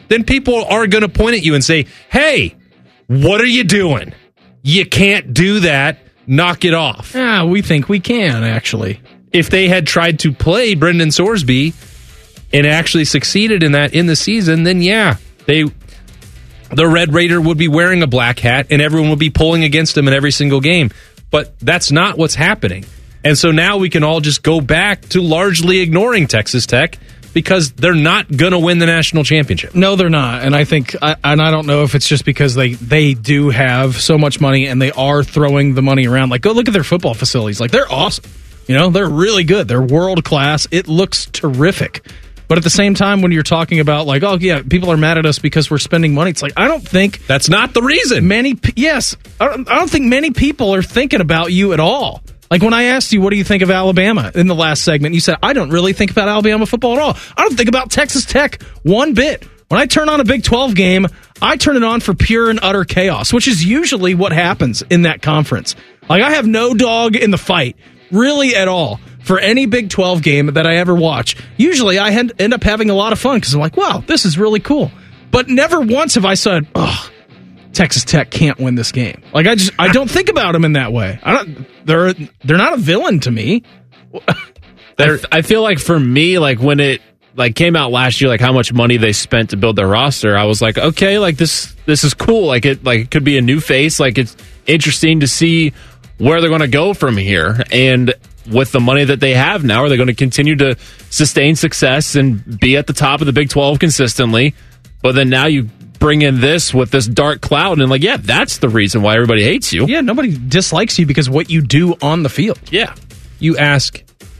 Speaker 2: then people are going to point at you and say, hey, what are you doing? You can't do that. Knock it off.
Speaker 5: We think we can, actually.
Speaker 2: If they had tried to play Brendan Sorsby and actually succeeded in that in the season, then the Red Raider would be wearing a black hat and everyone would be pulling against him in every single game. But that's not what's happening. And so now we can all just go back to largely ignoring Texas Tech because they're not going to win the national championship.
Speaker 5: No, they're not. And I think, and I don't know if it's just because they do have so much money and they are throwing the money around. Like, go look at their football facilities. Like, they're awesome. They're really good. They're world class. It looks terrific. But at the same time, when you're talking about like, oh yeah, people are mad at us because we're spending money, it's like, I don't think
Speaker 2: that's not the reason.
Speaker 5: I don't think many people are thinking about you at all. Like when I asked you, what do you think of Alabama in the last segment? You said, I don't really think about Alabama football at all. I don't think about Texas Tech one bit. When I turn on a Big 12 game, I turn it on for pure and utter chaos, which is usually what happens in that conference. Like I have no dog in the fight, really at all, for any Big 12 game that I ever watch. Usually I end up having a lot of fun because I'm like, wow, this is really cool. But never once have I said, oh, Texas Tech can't win this game. Like I don't think about them in that way. They're not a villain to me.
Speaker 6: I feel like for me, like when it came out last year, like how much money they spent to build their roster, I was like, okay, like this is cool. Like it could be a new face. Like it's interesting to see where they're going to go from here. And with the money that they have now, are they going to continue to sustain success and be at the top of the Big 12 consistently? But then now you bring in this with this dark cloud and that's the reason why everybody hates you.
Speaker 5: Yeah, nobody dislikes you because what you do on the field.
Speaker 2: Yeah. You ask,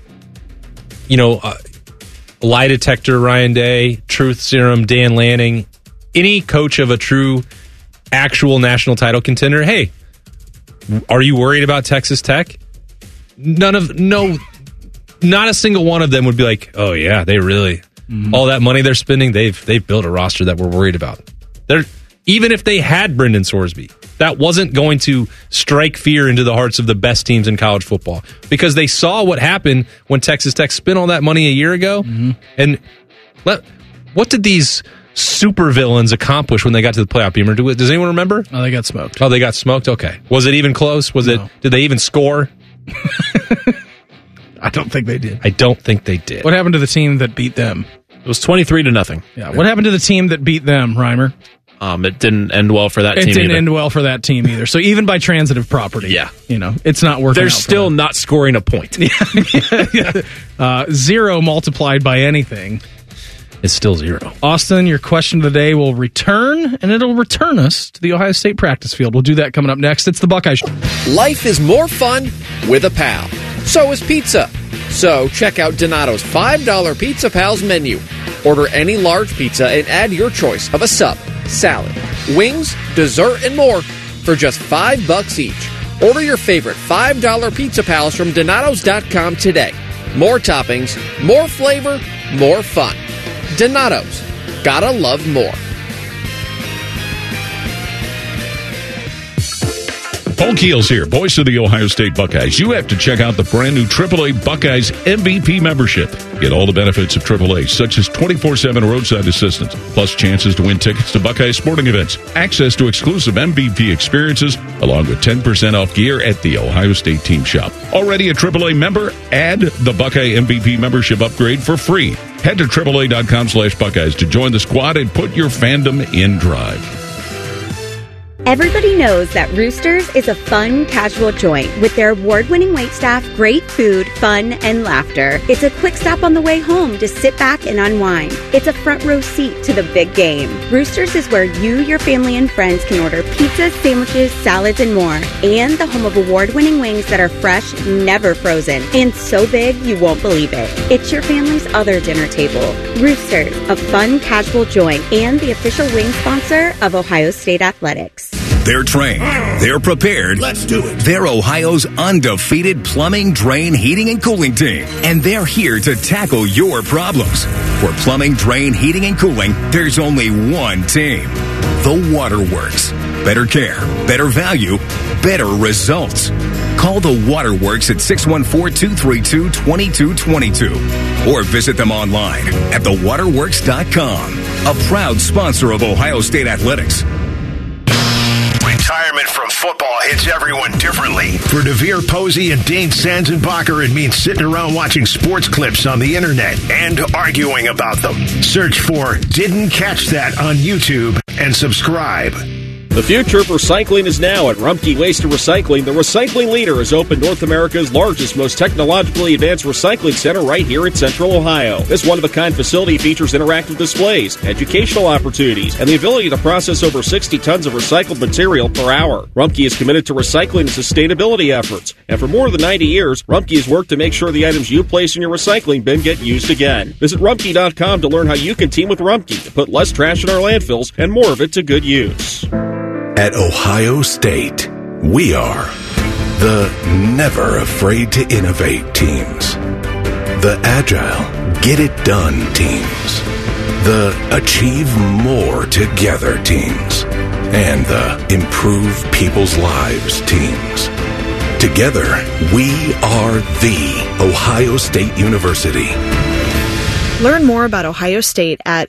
Speaker 2: lie detector Ryan Day, truth serum Dan Lanning, any coach of a true actual national title contender, hey, are you worried about Texas Tech? Not a single one of them would be like, oh yeah, they really all that money they're spending, they've built a roster that we're worried about. Even if they had Brendan Sorsby, that wasn't going to strike fear into the hearts of the best teams in college football because they saw what happened when Texas Tech spent all that money a year ago. And what did these supervillains accomplish when they got to the playoff, Beamer? Does anyone remember?
Speaker 5: Oh, they got smoked.
Speaker 2: Oh, they got smoked? Okay. Was it even close? Did they even score?
Speaker 5: I don't think they did.
Speaker 2: I don't think they did.
Speaker 5: What happened to the team that beat them?
Speaker 6: It was 23-0.
Speaker 5: Yeah. What happened to the team that beat them, Reimer?
Speaker 6: It didn't end well for that team.
Speaker 5: It didn't end well for that team either. So even by transitive property, it's not working.
Speaker 6: They're still not scoring a point.
Speaker 5: 0 multiplied by anything.
Speaker 2: It's still 0.
Speaker 5: Austin, your question of the day will return, and it'll return us to the Ohio State practice field. We'll do that coming up next. It's the Buckeye Show.
Speaker 7: Life is more fun with a pal. So is pizza. So check out Donato's $5 Pizza Pals menu. Order any large pizza and add your choice of a sub, salad, wings, dessert, and more for just $5 each. Order your favorite $5 Pizza Pals from Donatos.com today. More toppings, more flavor, more fun. Donato's. Gotta love more.
Speaker 8: Paul Keels here, voice of the Ohio State Buckeyes. You have to check out the brand new AAA Buckeyes MVP membership. Get all the benefits of AAA, such as 24/7 roadside assistance, plus chances to win tickets to Buckeyes sporting events, access to exclusive MVP experiences, along with 10% off gear at the Ohio State team shop. Already a AAA member? Add the Buckeye MVP membership upgrade for free. Head to AAA.com/Buckeyes to join the squad and put your fandom in drive.
Speaker 9: Everybody knows that Roosters is a fun, casual joint with their award-winning waitstaff, great food, fun, and laughter. It's a quick stop on the way home to sit back and unwind. It's a front row seat to the big game. Roosters is where you, your family, and friends can order pizzas, sandwiches, salads, and more. And the home of award-winning wings that are fresh, never frozen, and so big you won't believe it. It's your family's other dinner table. Roosters, a fun, casual joint, and the official wing sponsor of Ohio State Athletics.
Speaker 4: They're trained. They're prepared. Let's do it. They're Ohio's undefeated plumbing, drain, heating, and cooling team. And they're here to tackle your problems. For plumbing, drain, heating, and cooling, there's only one team. The Waterworks. Better care, better value, better results. Call the Waterworks at 614-232-2222 or visit them online at thewaterworks.com.
Speaker 10: a proud sponsor of Ohio State Athletics.
Speaker 4: Retirement from football hits everyone differently. For DeVere Posey and Dane Sanzenbacher, it means sitting around watching sports clips on the internet and arguing about them. Search for Didn't Catch That on YouTube and subscribe.
Speaker 11: The future of recycling is now at Rumpke Waste and Recycling. The recycling leader has opened North America's largest, most technologically advanced recycling center right here in Central Ohio. This one-of-a-kind facility features interactive displays, educational opportunities, and the ability to process over 60 tons of recycled material per hour. Rumpke is committed to recycling and sustainability efforts. And for more than 90 years, Rumpke has worked to make sure the items you place in your recycling bin get used again. Visit Rumpke.com to learn how you can team with Rumpke to put less trash in our landfills and more of it to good use.
Speaker 13: At Ohio State, we are the never afraid to innovate teams, the agile, get it done teams, the achieve more together teams, and the improve people's lives teams. Together, we are the Ohio State University.
Speaker 14: Learn more about Ohio State at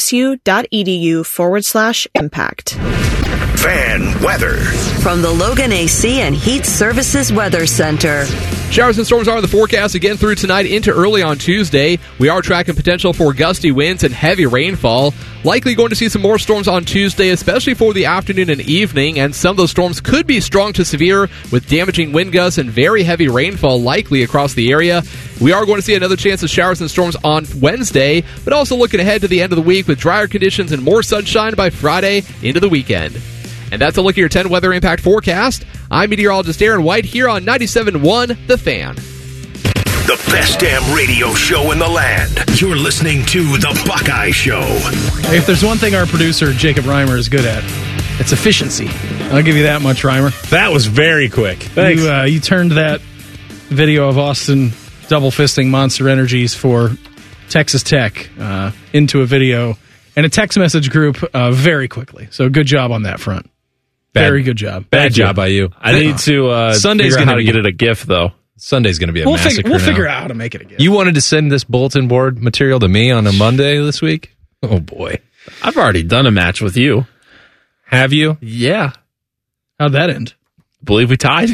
Speaker 14: osu.edu/impact.
Speaker 4: Fan weather.
Speaker 12: From the Logan AC and Heat Services Weather Center.
Speaker 15: Showers and storms are in the forecast again through tonight into early on Tuesday. We are tracking potential for gusty winds and heavy rainfall. Likely going to see some more storms on Tuesday, especially for the afternoon and evening, and some of those storms could be strong to severe with damaging wind gusts and very heavy rainfall likely across the area. We are going to see another chance of showers and storms on Wednesday, but also looking ahead to the end of the week with drier conditions and more sunshine by Friday into the weekend. And that's a look at your 10 weather impact forecast. I'm meteorologist Aaron White here on 97.1 The Fan.
Speaker 4: The best damn radio show in the land. You're listening to The Buckeye Show.
Speaker 5: If there's one thing our producer, Jacob Reimer, is good at, it's efficiency. I'll give you that much, Reimer.
Speaker 2: That was very quick. Thanks.
Speaker 5: You turned that video of Austin double fisting Monster Energies for Texas Tech into a video and a text message group very quickly. So good job on that front. Very good job.
Speaker 2: Bad job by you.
Speaker 6: I need to
Speaker 2: Sunday's
Speaker 6: figure out how to
Speaker 2: be-
Speaker 6: get it a GIF, though.
Speaker 2: Sunday's going to be a
Speaker 5: We'll
Speaker 2: massacre.
Speaker 5: figure out how to make it a gift.
Speaker 2: You wanted to send this bulletin board material to me on a Monday this week? Oh, boy.
Speaker 6: I've already done a match with you.
Speaker 2: Have you?
Speaker 6: Yeah.
Speaker 5: How'd that end?
Speaker 6: I believe we tied.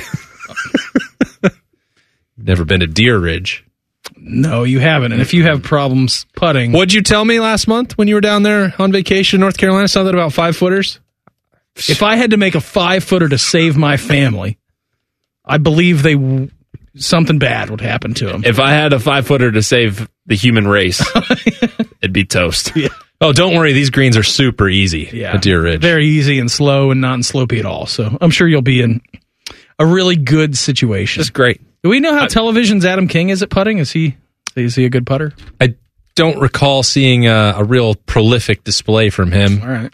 Speaker 2: Never been to Deer Ridge.
Speaker 5: No, you haven't. And if you have problems putting...
Speaker 2: What'd you tell me last month when you were down there on vacation in North Carolina? Something about 5-footers?
Speaker 5: If I had to make a 5-footer to save my family, I believe something bad would happen to him.
Speaker 6: If I had a 5-footer to save the human race, it'd be toast.
Speaker 5: Yeah.
Speaker 2: Oh, don't worry. These greens are super easy at Deer Ridge.
Speaker 5: Very easy and slow and not in slopey at all. So I'm sure you'll be in a really good situation.
Speaker 6: Just great.
Speaker 5: Do we know how television's Adam King is at putting? Is he a good putter?
Speaker 2: I don't recall seeing a real prolific display from him.
Speaker 5: All right.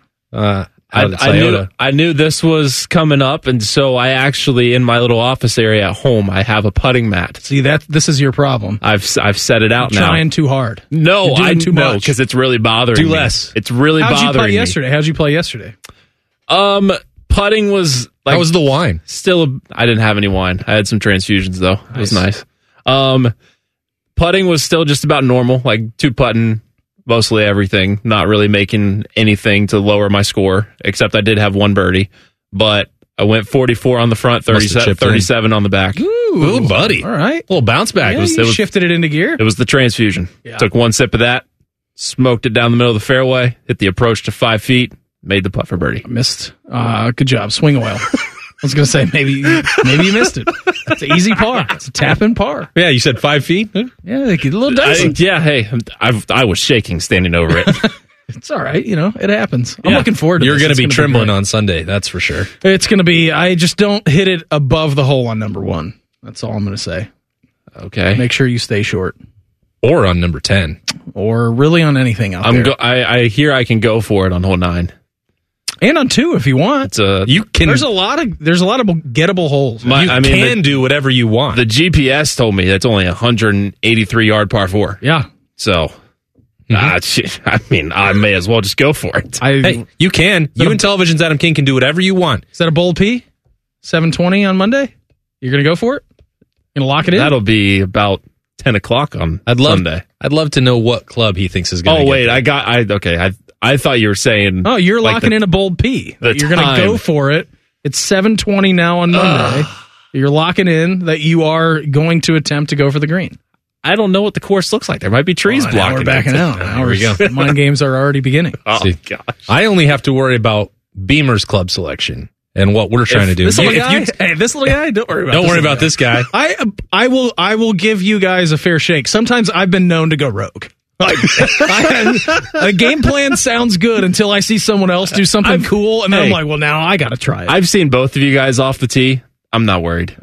Speaker 6: I knew this was coming up, and so I actually, in my little office area at home, I have a putting mat.
Speaker 5: See, this is your problem.
Speaker 6: I've set it out
Speaker 5: You're
Speaker 6: now.
Speaker 5: trying too hard.
Speaker 6: No,
Speaker 5: You're doing too much
Speaker 6: because it's really bothering me.
Speaker 2: Do less.
Speaker 6: It's really
Speaker 5: How'd
Speaker 6: bothering
Speaker 5: you play
Speaker 6: me.
Speaker 5: yesterday? How'd you play yesterday?
Speaker 6: Putting was like...
Speaker 2: How was the wine?
Speaker 6: I didn't have any wine. I had some transfusions, though. It was nice. Putting was still just about normal, like 2-putting mostly everything, not really making anything to lower my score, except I did have one birdie. But I went 44 on the front, 37 on the back.
Speaker 5: Ooh,
Speaker 2: buddy.
Speaker 5: All right.
Speaker 2: A little bounce back.
Speaker 5: Yeah, you shifted it into gear.
Speaker 6: It was the transfusion.
Speaker 5: Yeah.
Speaker 6: Took one sip of that, smoked it down the middle of the fairway, hit the approach to 5 feet, made the putt for birdie.
Speaker 5: Missed. Good job. Swing well. I was going to say, maybe you missed it. It's an easy par. It's a tap-in par.
Speaker 2: Yeah, you said 5 feet?
Speaker 5: Yeah, they get a little dicey.
Speaker 6: I was shaking standing over it.
Speaker 5: It's all right. It happens. I'm looking forward to
Speaker 2: You're
Speaker 5: this.
Speaker 2: going to
Speaker 5: It's
Speaker 2: be
Speaker 5: gonna
Speaker 2: trembling
Speaker 5: great.
Speaker 2: on Sunday, that's for sure.
Speaker 5: It's going to be, I just don't hit it above the hole on number 1. That's all I'm going to say.
Speaker 6: Okay.
Speaker 5: Make sure you stay short.
Speaker 2: Or on number 10.
Speaker 5: Or really on anything out there.
Speaker 6: I hear I can go for it on hole 9.
Speaker 5: And on 2 if you want.
Speaker 2: You can.
Speaker 5: There's a lot of gettable holes.
Speaker 2: You can do whatever you want.
Speaker 6: The GPS told me that's only 183 yard par 4.
Speaker 5: Yeah.
Speaker 6: So, I may as well just go for it.
Speaker 2: Hey, you can. You and Television's Adam King can do whatever you want.
Speaker 5: Is that a bold P? 7:20 on Monday? You're going to go for it? Going to lock it in?
Speaker 6: That'll be about 10 o'clock on Sunday.
Speaker 2: I'd love to know what club he thinks is going to
Speaker 6: get there. I thought you were saying.
Speaker 5: Oh, you're locking in a bold P. You're going to go for it. It's 7:20 now on Monday. You're locking in that you are going to attempt to go for the green.
Speaker 6: I don't know what the course looks like. There might be trees blocking.
Speaker 5: Now we're backing out.
Speaker 2: There we go.
Speaker 5: Mind games are already beginning.
Speaker 6: Oh, gosh.
Speaker 2: I only have to worry about Beamer's club selection and what we're trying to do.
Speaker 5: This little guy, don't worry about.
Speaker 2: Don't worry about this guy.
Speaker 5: I will give you guys a fair shake. Sometimes I've been known to go rogue. Like, a game plan sounds good until I see someone else do something cool, and then I'm like, well, now I got to try it.
Speaker 6: I've seen both of you guys off the tee. I'm not worried.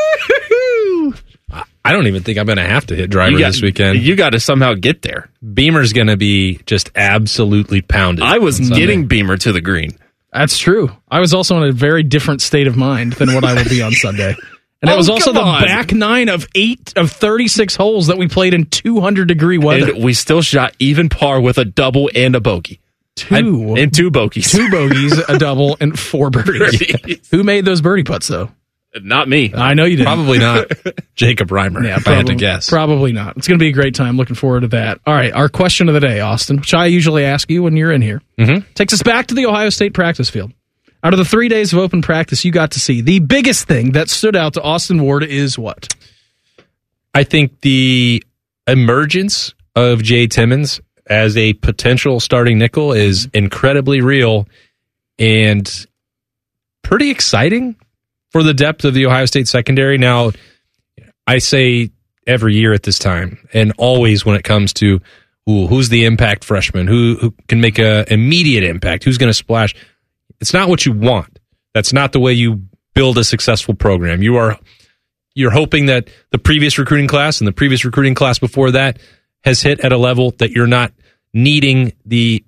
Speaker 2: I don't even think I'm going to have to hit driver this weekend.
Speaker 6: You got to somehow get there.
Speaker 2: Beamer's going to be just absolutely pounded.
Speaker 6: I was getting Beamer to the green.
Speaker 5: That's true. I was also in a very different state of mind than what I will be on Sunday. And it was also the back nine of 36 holes that we played in 200-degree weather.
Speaker 6: And we still shot even par with a double and a bogey.
Speaker 5: Two
Speaker 6: bogeys.
Speaker 5: 2 bogeys, a double, and 4 birdies. Who made those birdie putts, though?
Speaker 6: Not me.
Speaker 5: I know you didn't.
Speaker 2: Probably not Jacob Reimer, if I had to guess.
Speaker 5: Probably not. It's going to be a great time. Looking forward to that. All right, our question of the day, Austin, which I usually ask you when you're in here, takes us back to the Ohio State practice field. Out of the 3 days of open practice you got to see, the biggest thing that stood out to Austin Ward is what?
Speaker 2: I think the emergence of Jay Timmons as a potential starting nickel is incredibly real and pretty exciting for the depth of the Ohio State secondary. Now, I say every year at this time, and always when it comes to who's the impact freshman, who can make an immediate impact, who's going to splash. It's not what you want. That's not the way you build a successful program. You're hoping that the previous recruiting class and the previous recruiting class before that has hit at a level that you're not needing the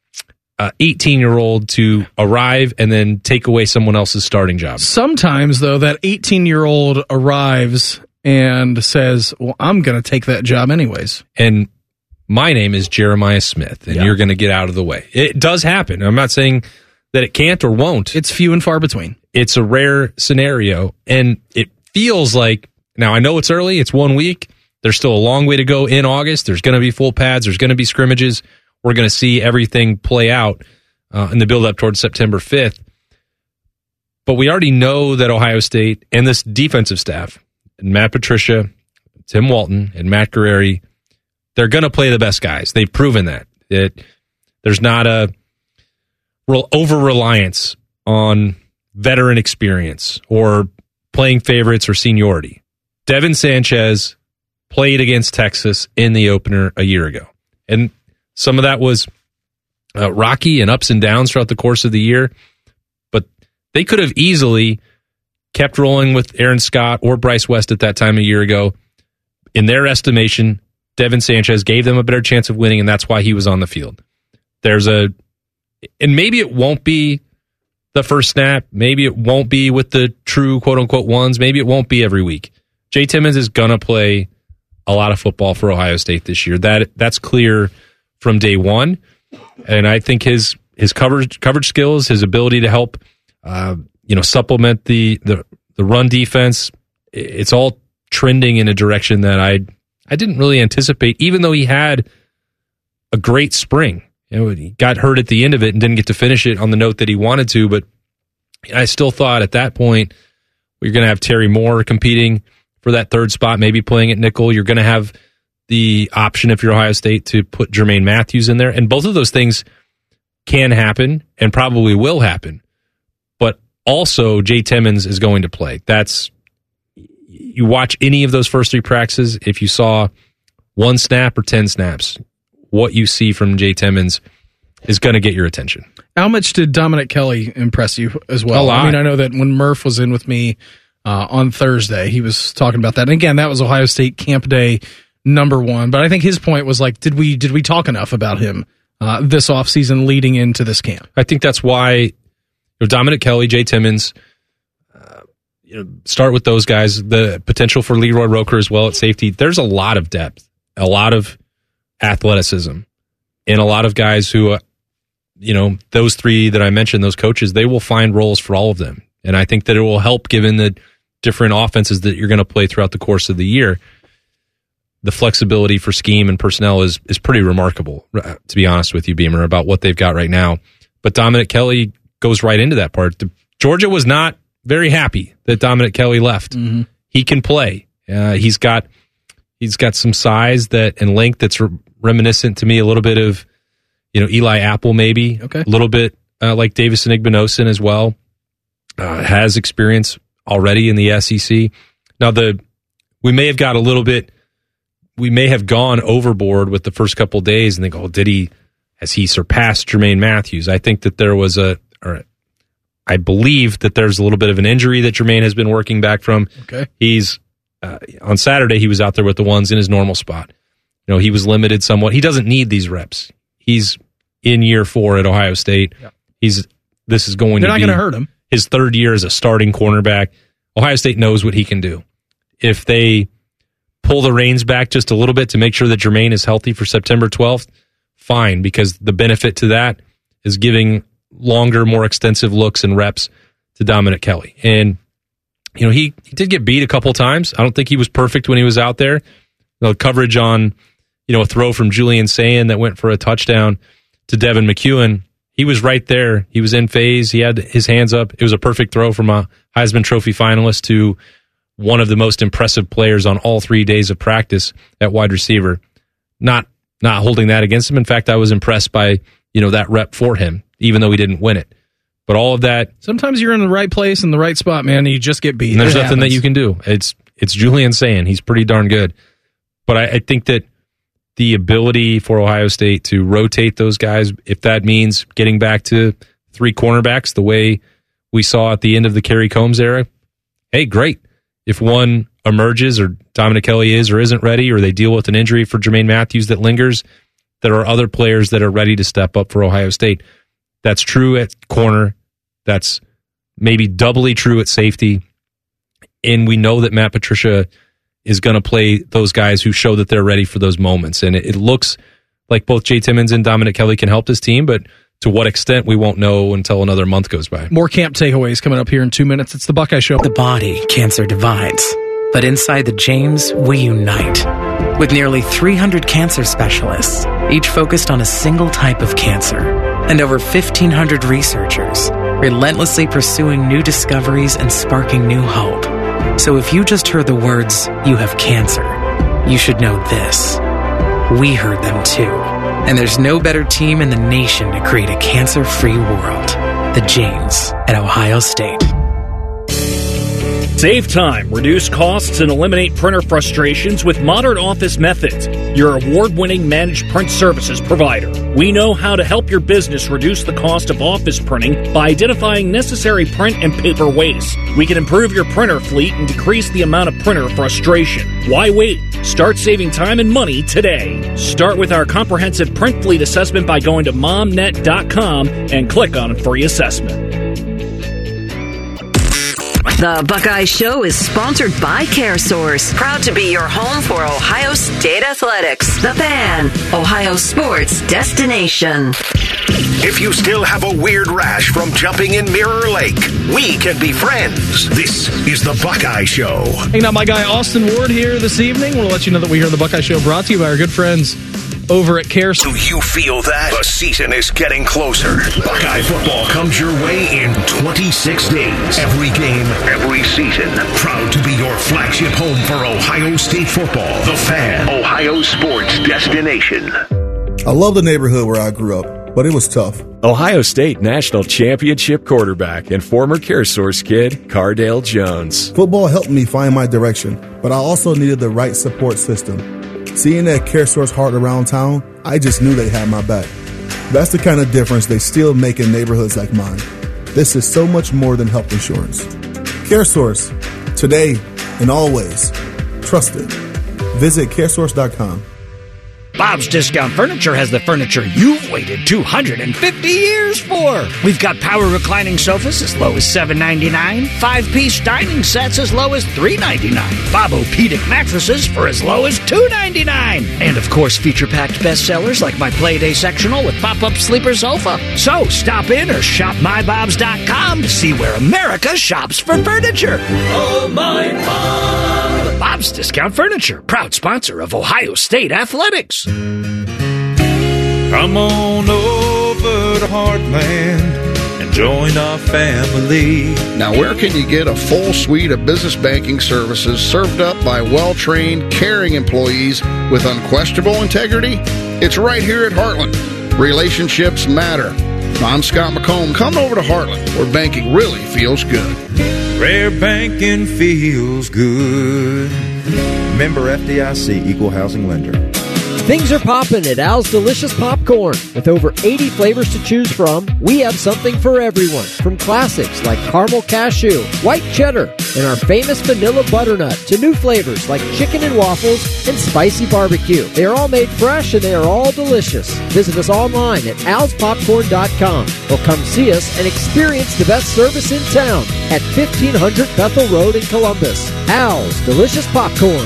Speaker 2: 18-year-old to arrive and then take away someone else's starting job.
Speaker 5: Sometimes, though, that 18-year-old arrives and says, well, I'm going to take that job anyways.
Speaker 2: And my name is Jeremiah Smith, and you're going to get out of the way. It does happen. I'm not saying that it can't or won't.
Speaker 5: It's few and far between.
Speaker 2: It's a rare scenario, and it feels like, now I know it's early, it's 1 week, there's still a long way to go in August, there's going to be full pads, there's going to be scrimmages, we're going to see everything play out in the build-up towards September 5th, but we already know that Ohio State and this defensive staff, and Matt Patricia, Tim Walton, and Matt Guerrieri, they're going to play the best guys. They've proven that. There's not a over-reliance on veteran experience or playing favorites or seniority. Devin Sanchez played against Texas in the opener a year ago. And some of that was rocky and ups and downs throughout the course of the year. But they could have easily kept rolling with Aaron Scott or Bryce West at that time a year ago. In their estimation, Devin Sanchez gave them a better chance of winning, and that's why he was on the field. And maybe it won't be the first snap. Maybe it won't be with the true quote-unquote ones. Maybe it won't be every week. Jay Timmons is going to play a lot of football for Ohio State this year. That's clear from day one. And I think his coverage skills, his ability to help supplement the run defense, it's all trending in a direction that I didn't really anticipate, even though he had a great spring. He got hurt at the end of it and didn't get to finish it on the note that he wanted to, but I still thought at that point we're going to have Terry Moore competing for that third spot, maybe playing at nickel. You're going to have the option, if you're Ohio State, to put Jermaine Matthews in there, and both of those things can happen and probably will happen. But also, Jay Timmons is going to play. You watch any of those first 3 practices, if you saw 1 snap or 10 snaps, what you see from Jay Timmons is going to get your attention.
Speaker 5: How much did Dominic Kelly impress you as well?
Speaker 2: A lot.
Speaker 5: I mean, I know that when Murph was in with me on Thursday, he was talking about that. And again, that was Ohio State Camp Day #1. But I think his point was like, did we talk enough about him this offseason leading into this camp?
Speaker 2: I think that's why Dominic Kelly, Jay Timmons, start with those guys. The potential for Leroy Roker as well at safety. There's a lot of depth, a lot of athleticism, and a lot of guys who, those 3 that I mentioned, those coaches, they will find roles for all of them. And I think that it will help given the different offenses that you're going to play throughout the course of the year. the flexibility for scheme and personnel is pretty remarkable, to be honest with you, Beamer, about what they've got right now. But Dominic Kelly goes right into that part. Georgia was not very happy that Dominic Kelly left. Mm-hmm. He can play. He's got some size and length that's reminiscent to me a little bit of, Eli Apple maybe. Okay. A little bit like Davison Igbinosun as well. Has experience already in the SEC. Now we may have gone overboard with the first couple of days and think, has he surpassed Jermaine Matthews? I think that I believe that there's a little bit of an injury that Jermaine has been working back from. Okay. He's on Saturday, he was out there with the ones in his normal spot. He was limited somewhat. He doesn't need these reps. He's in year 4 at Ohio State. Yep. This is going
Speaker 5: They're
Speaker 2: to
Speaker 5: not
Speaker 2: be
Speaker 5: going to hurt him.
Speaker 2: His third year as a starting cornerback. Ohio State knows what he can do. If they pull the reins back just a little bit to make sure that Jermaine is healthy for September 12th, fine, because the benefit to that is giving longer, more extensive looks and reps to Dominic Kelly. And, he did get beat a couple times. I don't think he was perfect when he was out there. The coverage on, a throw from Julian Sayin that went for a touchdown to Devin McEwen, he was right there. He was in phase. He had his hands up. It was a perfect throw from a Heisman Trophy finalist to one of the most impressive players on all 3 days of practice at wide receiver. Not holding that against him. In fact, I was impressed by, that rep for him, even though he didn't win it. But all of that.
Speaker 5: Sometimes you're in the right place in the right spot, man, and you just get beat.
Speaker 2: And there's nothing that you can do. It's Julian Sayin. He's pretty darn good. But I think that the ability for Ohio State to rotate those guys, if that means getting back to 3 cornerbacks the way we saw at the end of the Kerry Combs era, hey, great. If one emerges or Dominic Kelly is or isn't ready, or they deal with an injury for Jermaine Matthews that lingers, there are other players that are ready to step up for Ohio State. That's true at corner. That's maybe doubly true at safety. And we know that Matt Patricia is going to play those guys who show that they're ready for those moments. And it looks like both Jay Timmons and Dominic Kelly can help this team, but to what extent, we won't know until another month goes by.
Speaker 5: More camp takeaways coming up here in 2 minutes. It's the Buckeye Show.
Speaker 16: The body, cancer divides. But inside the James, we unite. With nearly 300 cancer specialists, each focused on a single type of cancer. And over 1,500 researchers, relentlessly pursuing new discoveries and sparking new hope. So if you just heard the words, "you have cancer," you should know this. We heard them too. And there's no better team in the nation to create a cancer-free world. The James at Ohio State.
Speaker 1: Save time, reduce costs, and eliminate printer frustrations with Modern Office Methods, your award-winning managed print services provider. We know how to help your business reduce the cost of office printing by identifying necessary print and paper waste. We can improve your printer fleet and decrease the amount of printer frustration. Why wait? Start saving time and money today. Start with our comprehensive print fleet assessment by going to momnet.com and click on Free Assessment.
Speaker 12: The Buckeye Show is sponsored by CareSource, proud to be your home for Ohio State Athletics. The Fan, Ohio sports destination.
Speaker 4: If you still have a weird rash from jumping in Mirror Lake, we can be friends. This is the Buckeye Show.
Speaker 5: Hanging out my guy Austin Ward here this evening. We'll let you know that we hear the Buckeye Show brought to you by our good friends over at CareSource.
Speaker 4: Do you feel that? The season is getting closer. Buckeye football comes your way in 26 days. Every game, every season. Proud to be your flagship home for Ohio State football. The Fan, Ohio sports destination.
Speaker 17: I love the neighborhood where I grew up, but it was tough.
Speaker 18: Ohio State National Championship quarterback and former CareSource kid, Cardale Jones.
Speaker 17: Football helped me find my direction, but I also needed the right support system. Seeing that CareSource heart around town, I just knew they had my back. That's the kind of difference they still make in neighborhoods like mine. This is so much more than health insurance. CareSource, today and always. Trusted. Visit CareSource.com.
Speaker 22: Bob's Discount Furniture has the furniture you've waited 250 years for. We've got power reclining sofas as low as $7.99, 5-piece dining sets as low as $3.99, Bobo-Pedic mattresses for as low as $2.99, and of course feature-packed bestsellers like my Playday sectional with pop-up sleeper sofa. So stop in or shop mybobs.com to see where America shops for furniture.
Speaker 19: Oh, my Bob!
Speaker 22: Bob's Discount Furniture, proud sponsor of Ohio State Athletics.
Speaker 19: Come on over to Heartland and join our family.
Speaker 20: Now, where can you get a full suite of business banking services served up by well-trained, caring employees with unquestionable integrity? It's right here at Heartland. Relationships matter. I'm Scott McComb. Come over to Heartland, where banking really feels good.
Speaker 19: Rare banking feels good. Member FDIC, Equal Housing Lender.
Speaker 21: Things are popping at Al's Delicious Popcorn. With over 80 flavors to choose from, we have something for everyone. From classics like caramel cashew, white cheddar, and our famous vanilla butternut to new flavors like chicken and waffles and spicy barbecue. They are all made fresh and they are all delicious. Visit us online at alspopcorn.com or come see us and experience the best service in town at 1500 Bethel Road in Columbus. Al's Delicious Popcorn.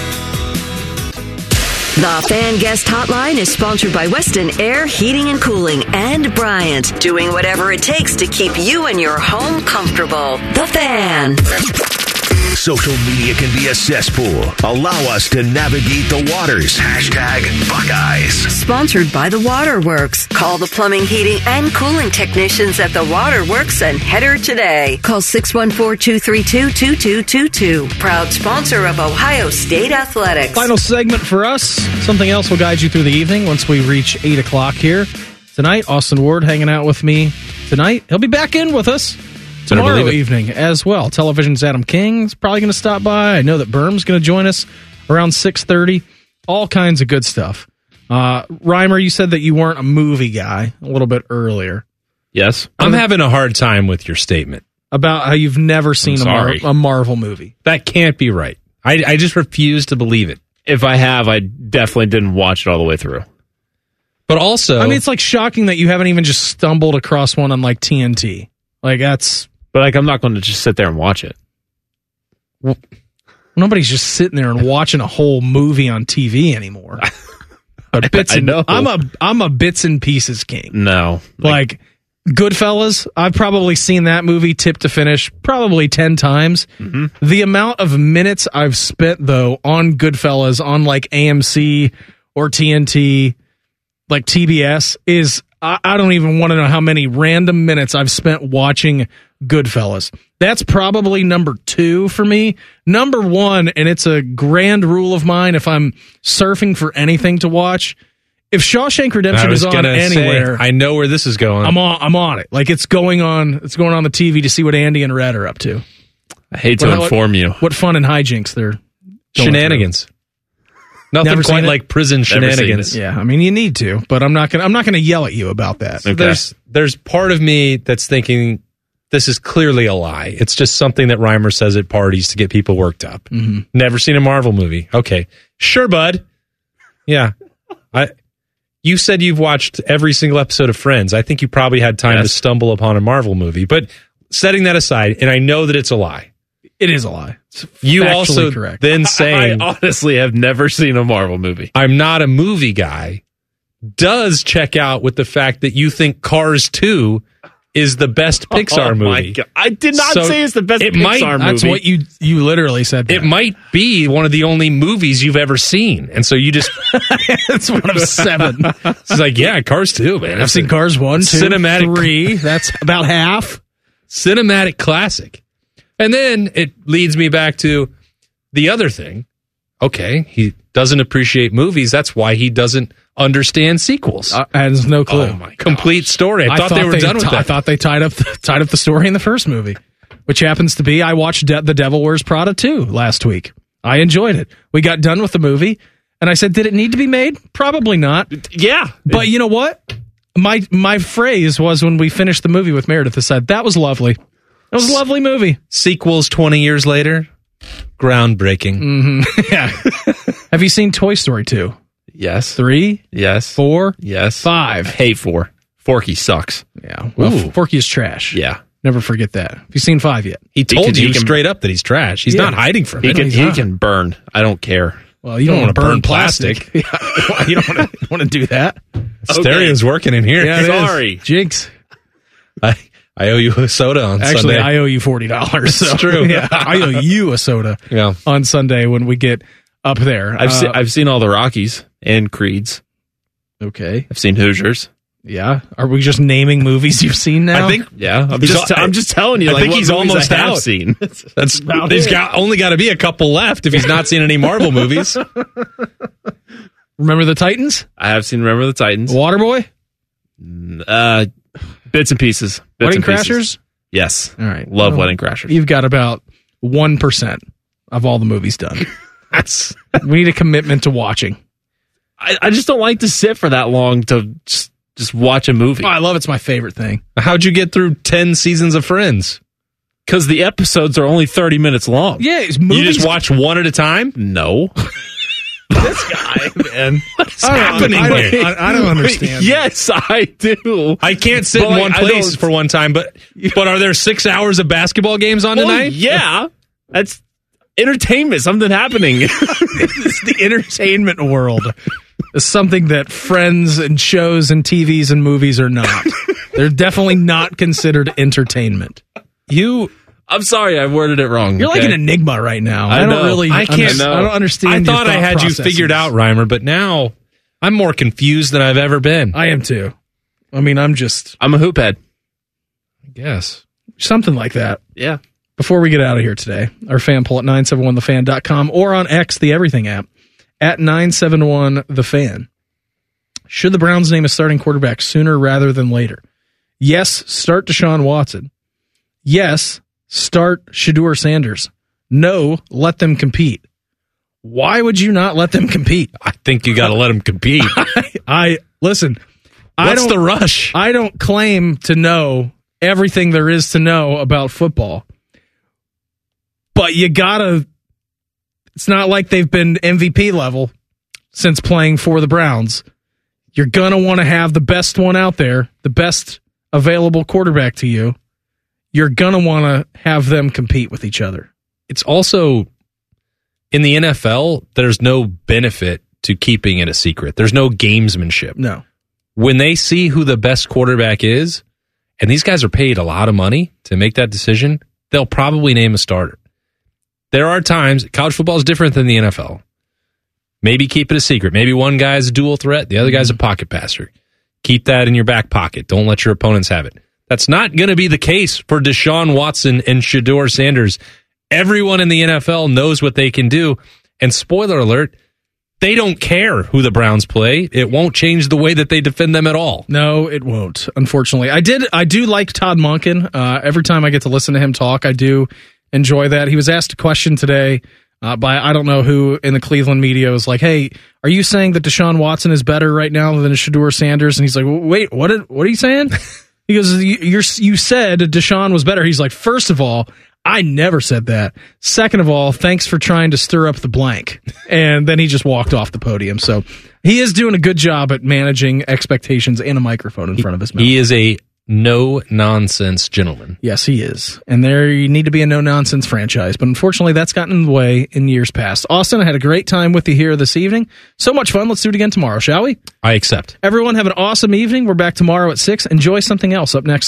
Speaker 12: The Fan Guest Hotline is sponsored by Weston Air Heating and Cooling and Bryant, doing whatever it takes to keep you and your home comfortable. The Fan.
Speaker 4: Social media can be a cesspool. Allow us to navigate the waters. Hashtag Buckeyes.
Speaker 12: Sponsored by The Waterworks. Call the plumbing, heating, and cooling technicians at The Waterworks and head her today. Call 614-232-2222. Proud sponsor of Ohio State Athletics.
Speaker 5: Final segment for us. Something else will guide you through the evening once we reach 8 o'clock here. Tonight, Austin Ward hanging out with me tonight. He'll be back in with us tomorrow evening as well. Television's Adam King is probably going to stop by. I know that Berm's going to join us around 6:30. All kinds of good stuff. Reimer, you said that you weren't a movie guy a little bit earlier.
Speaker 2: Yes. I'm having a hard time with your statement.
Speaker 5: About how you've never seen a Marvel movie.
Speaker 2: That can't be right. I just refuse to believe it.
Speaker 6: If I have, I definitely didn't watch it all the way through.
Speaker 2: But also...
Speaker 5: I mean, it's like shocking that you haven't even just stumbled across one on like TNT. Like that's...
Speaker 6: But like, I'm not going to just sit there and watch it.
Speaker 5: Well, nobody's just sitting there and watching a whole movie on TV anymore. But
Speaker 6: I know.
Speaker 5: I'm a bits and pieces king.
Speaker 6: No.
Speaker 5: Like Goodfellas, I've probably seen that movie tip to finish probably 10 times. Mm-hmm. The amount of minutes I've spent though on Goodfellas on like AMC or TNT, like TBS is I don't even want to know how many random minutes I've spent watching Goodfellas. That's probably number 2 for me. Number 1, and it's a grand rule of mine if I'm surfing for anything to watch, if Shawshank Redemption is on anywhere,
Speaker 2: I know where this is going.
Speaker 5: I'm on it. Like it's going on the TV to see what Andy and Red are up to.
Speaker 6: I hate to inform you.
Speaker 5: What fun and hijinks they're
Speaker 2: shenanigans. Nothing quite like prison shenanigans.
Speaker 5: Yeah, I mean you need to, but I'm not gonna yell at you about that.
Speaker 2: Okay. There's part of me that's thinking this is clearly a lie. It's just something that Reimer says at parties to get people worked up.
Speaker 5: Mm-hmm.
Speaker 2: Never seen a Marvel movie. Okay, sure, bud. Yeah, you said you've watched every single episode of Friends. I think you probably had time to stumble upon a Marvel movie. But setting that aside, and I know that it's a lie.
Speaker 5: It is a lie. It's
Speaker 2: you also
Speaker 5: correct.
Speaker 2: Then saying,
Speaker 6: I honestly have never seen a Marvel movie.
Speaker 2: I'm not a movie guy, does check out with the fact that you think Cars 2 is the best Pixar movie.
Speaker 6: My God. I did not say it's the best Pixar movie.
Speaker 5: That's what you literally said.
Speaker 2: It might be one of the only movies you've ever seen. And so you just...
Speaker 5: It's one of 7.
Speaker 2: It's like, yeah, Cars 2, man.
Speaker 5: I've seen Cars 1, 2,
Speaker 2: cinematic
Speaker 5: 3. That's about half.
Speaker 2: Cinematic classic. And then it leads me back to the other thing. Okay, he doesn't appreciate movies. That's why he doesn't understand sequels.
Speaker 5: Has no clue.
Speaker 2: Oh my complete story. I thought they were done with that.
Speaker 5: I thought they tied up the story in the first movie, which happens to be I watched The Devil Wears Prada 2 last week. I enjoyed it. We got done with the movie, and I said, did it need to be made? Probably not.
Speaker 6: Yeah.
Speaker 5: But you know what? My phrase was when we finished the movie with Meredith, I said, that was lovely. It was a lovely movie.
Speaker 2: Sequels 20 years later, groundbreaking.
Speaker 5: Mm-hmm. Yeah. Have you seen Toy Story 2?
Speaker 6: Yes.
Speaker 5: 3?
Speaker 6: Yes.
Speaker 5: 4?
Speaker 6: Yes.
Speaker 5: 5?
Speaker 6: I hate 4. Forky sucks.
Speaker 5: Yeah. Well, Forky is trash.
Speaker 6: Yeah.
Speaker 5: Never forget that. Have you seen 5 yet?
Speaker 2: He told you straight up that he's trash. He's not hiding from it.
Speaker 6: He can burn. I don't care.
Speaker 5: Well, you don't want to burn plastic. Yeah. You don't want to do that.
Speaker 2: Stereo's working in here.
Speaker 5: Yeah,
Speaker 6: sorry.
Speaker 5: Jinx.
Speaker 2: I owe you a soda on Sunday.
Speaker 5: Actually, I owe you $40.
Speaker 2: That's true.
Speaker 5: Yeah, I owe you a soda on Sunday when we get up there.
Speaker 6: I've seen all the Rockies and Creeds.
Speaker 5: Okay.
Speaker 6: I've seen Hoosiers.
Speaker 5: Yeah. Are we just naming movies you've seen now?
Speaker 2: I think.
Speaker 6: Yeah. I'm just telling you.
Speaker 2: I think he's almost out.
Speaker 6: Seen.
Speaker 2: There's only got to be a couple left if he's not seen any Marvel movies.
Speaker 5: Remember the Titans?
Speaker 6: I have seen Remember the Titans.
Speaker 5: Waterboy?
Speaker 6: Bits and pieces.
Speaker 5: Wedding Crashers?
Speaker 6: Yes.
Speaker 5: All right.
Speaker 6: Love Wedding Crashers.
Speaker 5: You've got about 1% of all the movies done. We need a commitment to watching.
Speaker 6: I just don't like to sit for that long to just watch a movie.
Speaker 5: Oh, I love it. It's my favorite thing.
Speaker 2: How'd you get through 10 seasons of Friends?
Speaker 6: Because the episodes are only 30 minutes long.
Speaker 5: Yeah,
Speaker 2: you just watch one at a time?
Speaker 6: No.
Speaker 5: This guy, man.
Speaker 2: What's happening here?
Speaker 5: I don't understand.
Speaker 6: Yes, I do.
Speaker 2: I can't sit in one place for one time, but are there 6 hours of basketball games on tonight?
Speaker 6: Yeah. That's entertainment. Something happening.
Speaker 5: It's the entertainment world. It's something that Friends and shows and TVs and movies are not. They're definitely not considered entertainment.
Speaker 6: I'm sorry, I worded it wrong.
Speaker 5: You're like an enigma right now.
Speaker 6: I know.
Speaker 5: I don't understand.
Speaker 2: I thought I had you figured out, Reimer, but now I'm more confused than I've ever been.
Speaker 5: I am too. I mean, I'm
Speaker 6: a hoop head.
Speaker 2: I guess.
Speaker 5: Something like that.
Speaker 6: Yeah.
Speaker 5: Before we get out of here today, our fan poll at 971thefan.com or on X, the Everything app, at 971thefan. Should the Browns name a starting quarterback sooner rather than later? Yes, start Deshaun Watson. Yes, start Shedeur Sanders. No, let them compete. Why would you not let them compete?
Speaker 2: I think you got to let them compete.
Speaker 5: Listen.
Speaker 2: What's the rush?
Speaker 5: I don't claim to know everything there is to know about football. But you gotta, it's not like they've been MVP level since playing for the Browns. You're gonna want to have the best one out there, the best available quarterback to you. You're gonna want to have them compete with each other.
Speaker 2: It's also, in the NFL, there's no benefit to keeping it a secret. There's no gamesmanship.
Speaker 5: No.
Speaker 2: When they see who the best quarterback is, and these guys are paid a lot of money to make that decision, they'll probably name a starter. There are times, college football is different than the NFL. Maybe keep it a secret. Maybe one guy's a dual threat, the other guy's a pocket passer. Keep that in your back pocket. Don't let your opponents have it. That's not going to be the case for Deshaun Watson and Shedeur Sanders. Everyone in the NFL knows what they can do. And spoiler alert, they don't care who the Browns play. It won't change the way that they defend them at all.
Speaker 5: No, it won't, unfortunately. I do like Todd Monken. Every time I get to listen to him talk, I do enjoy that. He was asked a question today by I don't know who in the Cleveland media was like, "Hey, are you saying that Deshaun Watson is better right now than Shedeur Sanders?" And he's like, "Wait, what are you saying?" He goes, "You said Deshaun was better." He's like, "First of all, I never said that. Second of all, thanks for trying to stir up the blank." And then he just walked off the podium. So he is doing a good job at managing expectations and a microphone in front of his mouth.
Speaker 2: He is a no-nonsense gentleman.
Speaker 5: Yes, he is. And there you need to be a no-nonsense franchise. But unfortunately, that's gotten in the way in years past. Austin, I had a great time with you here this evening. So much fun. Let's do it again tomorrow, shall we?
Speaker 2: I accept.
Speaker 5: Everyone have an awesome evening. We're back tomorrow at 6. Enjoy something else up next.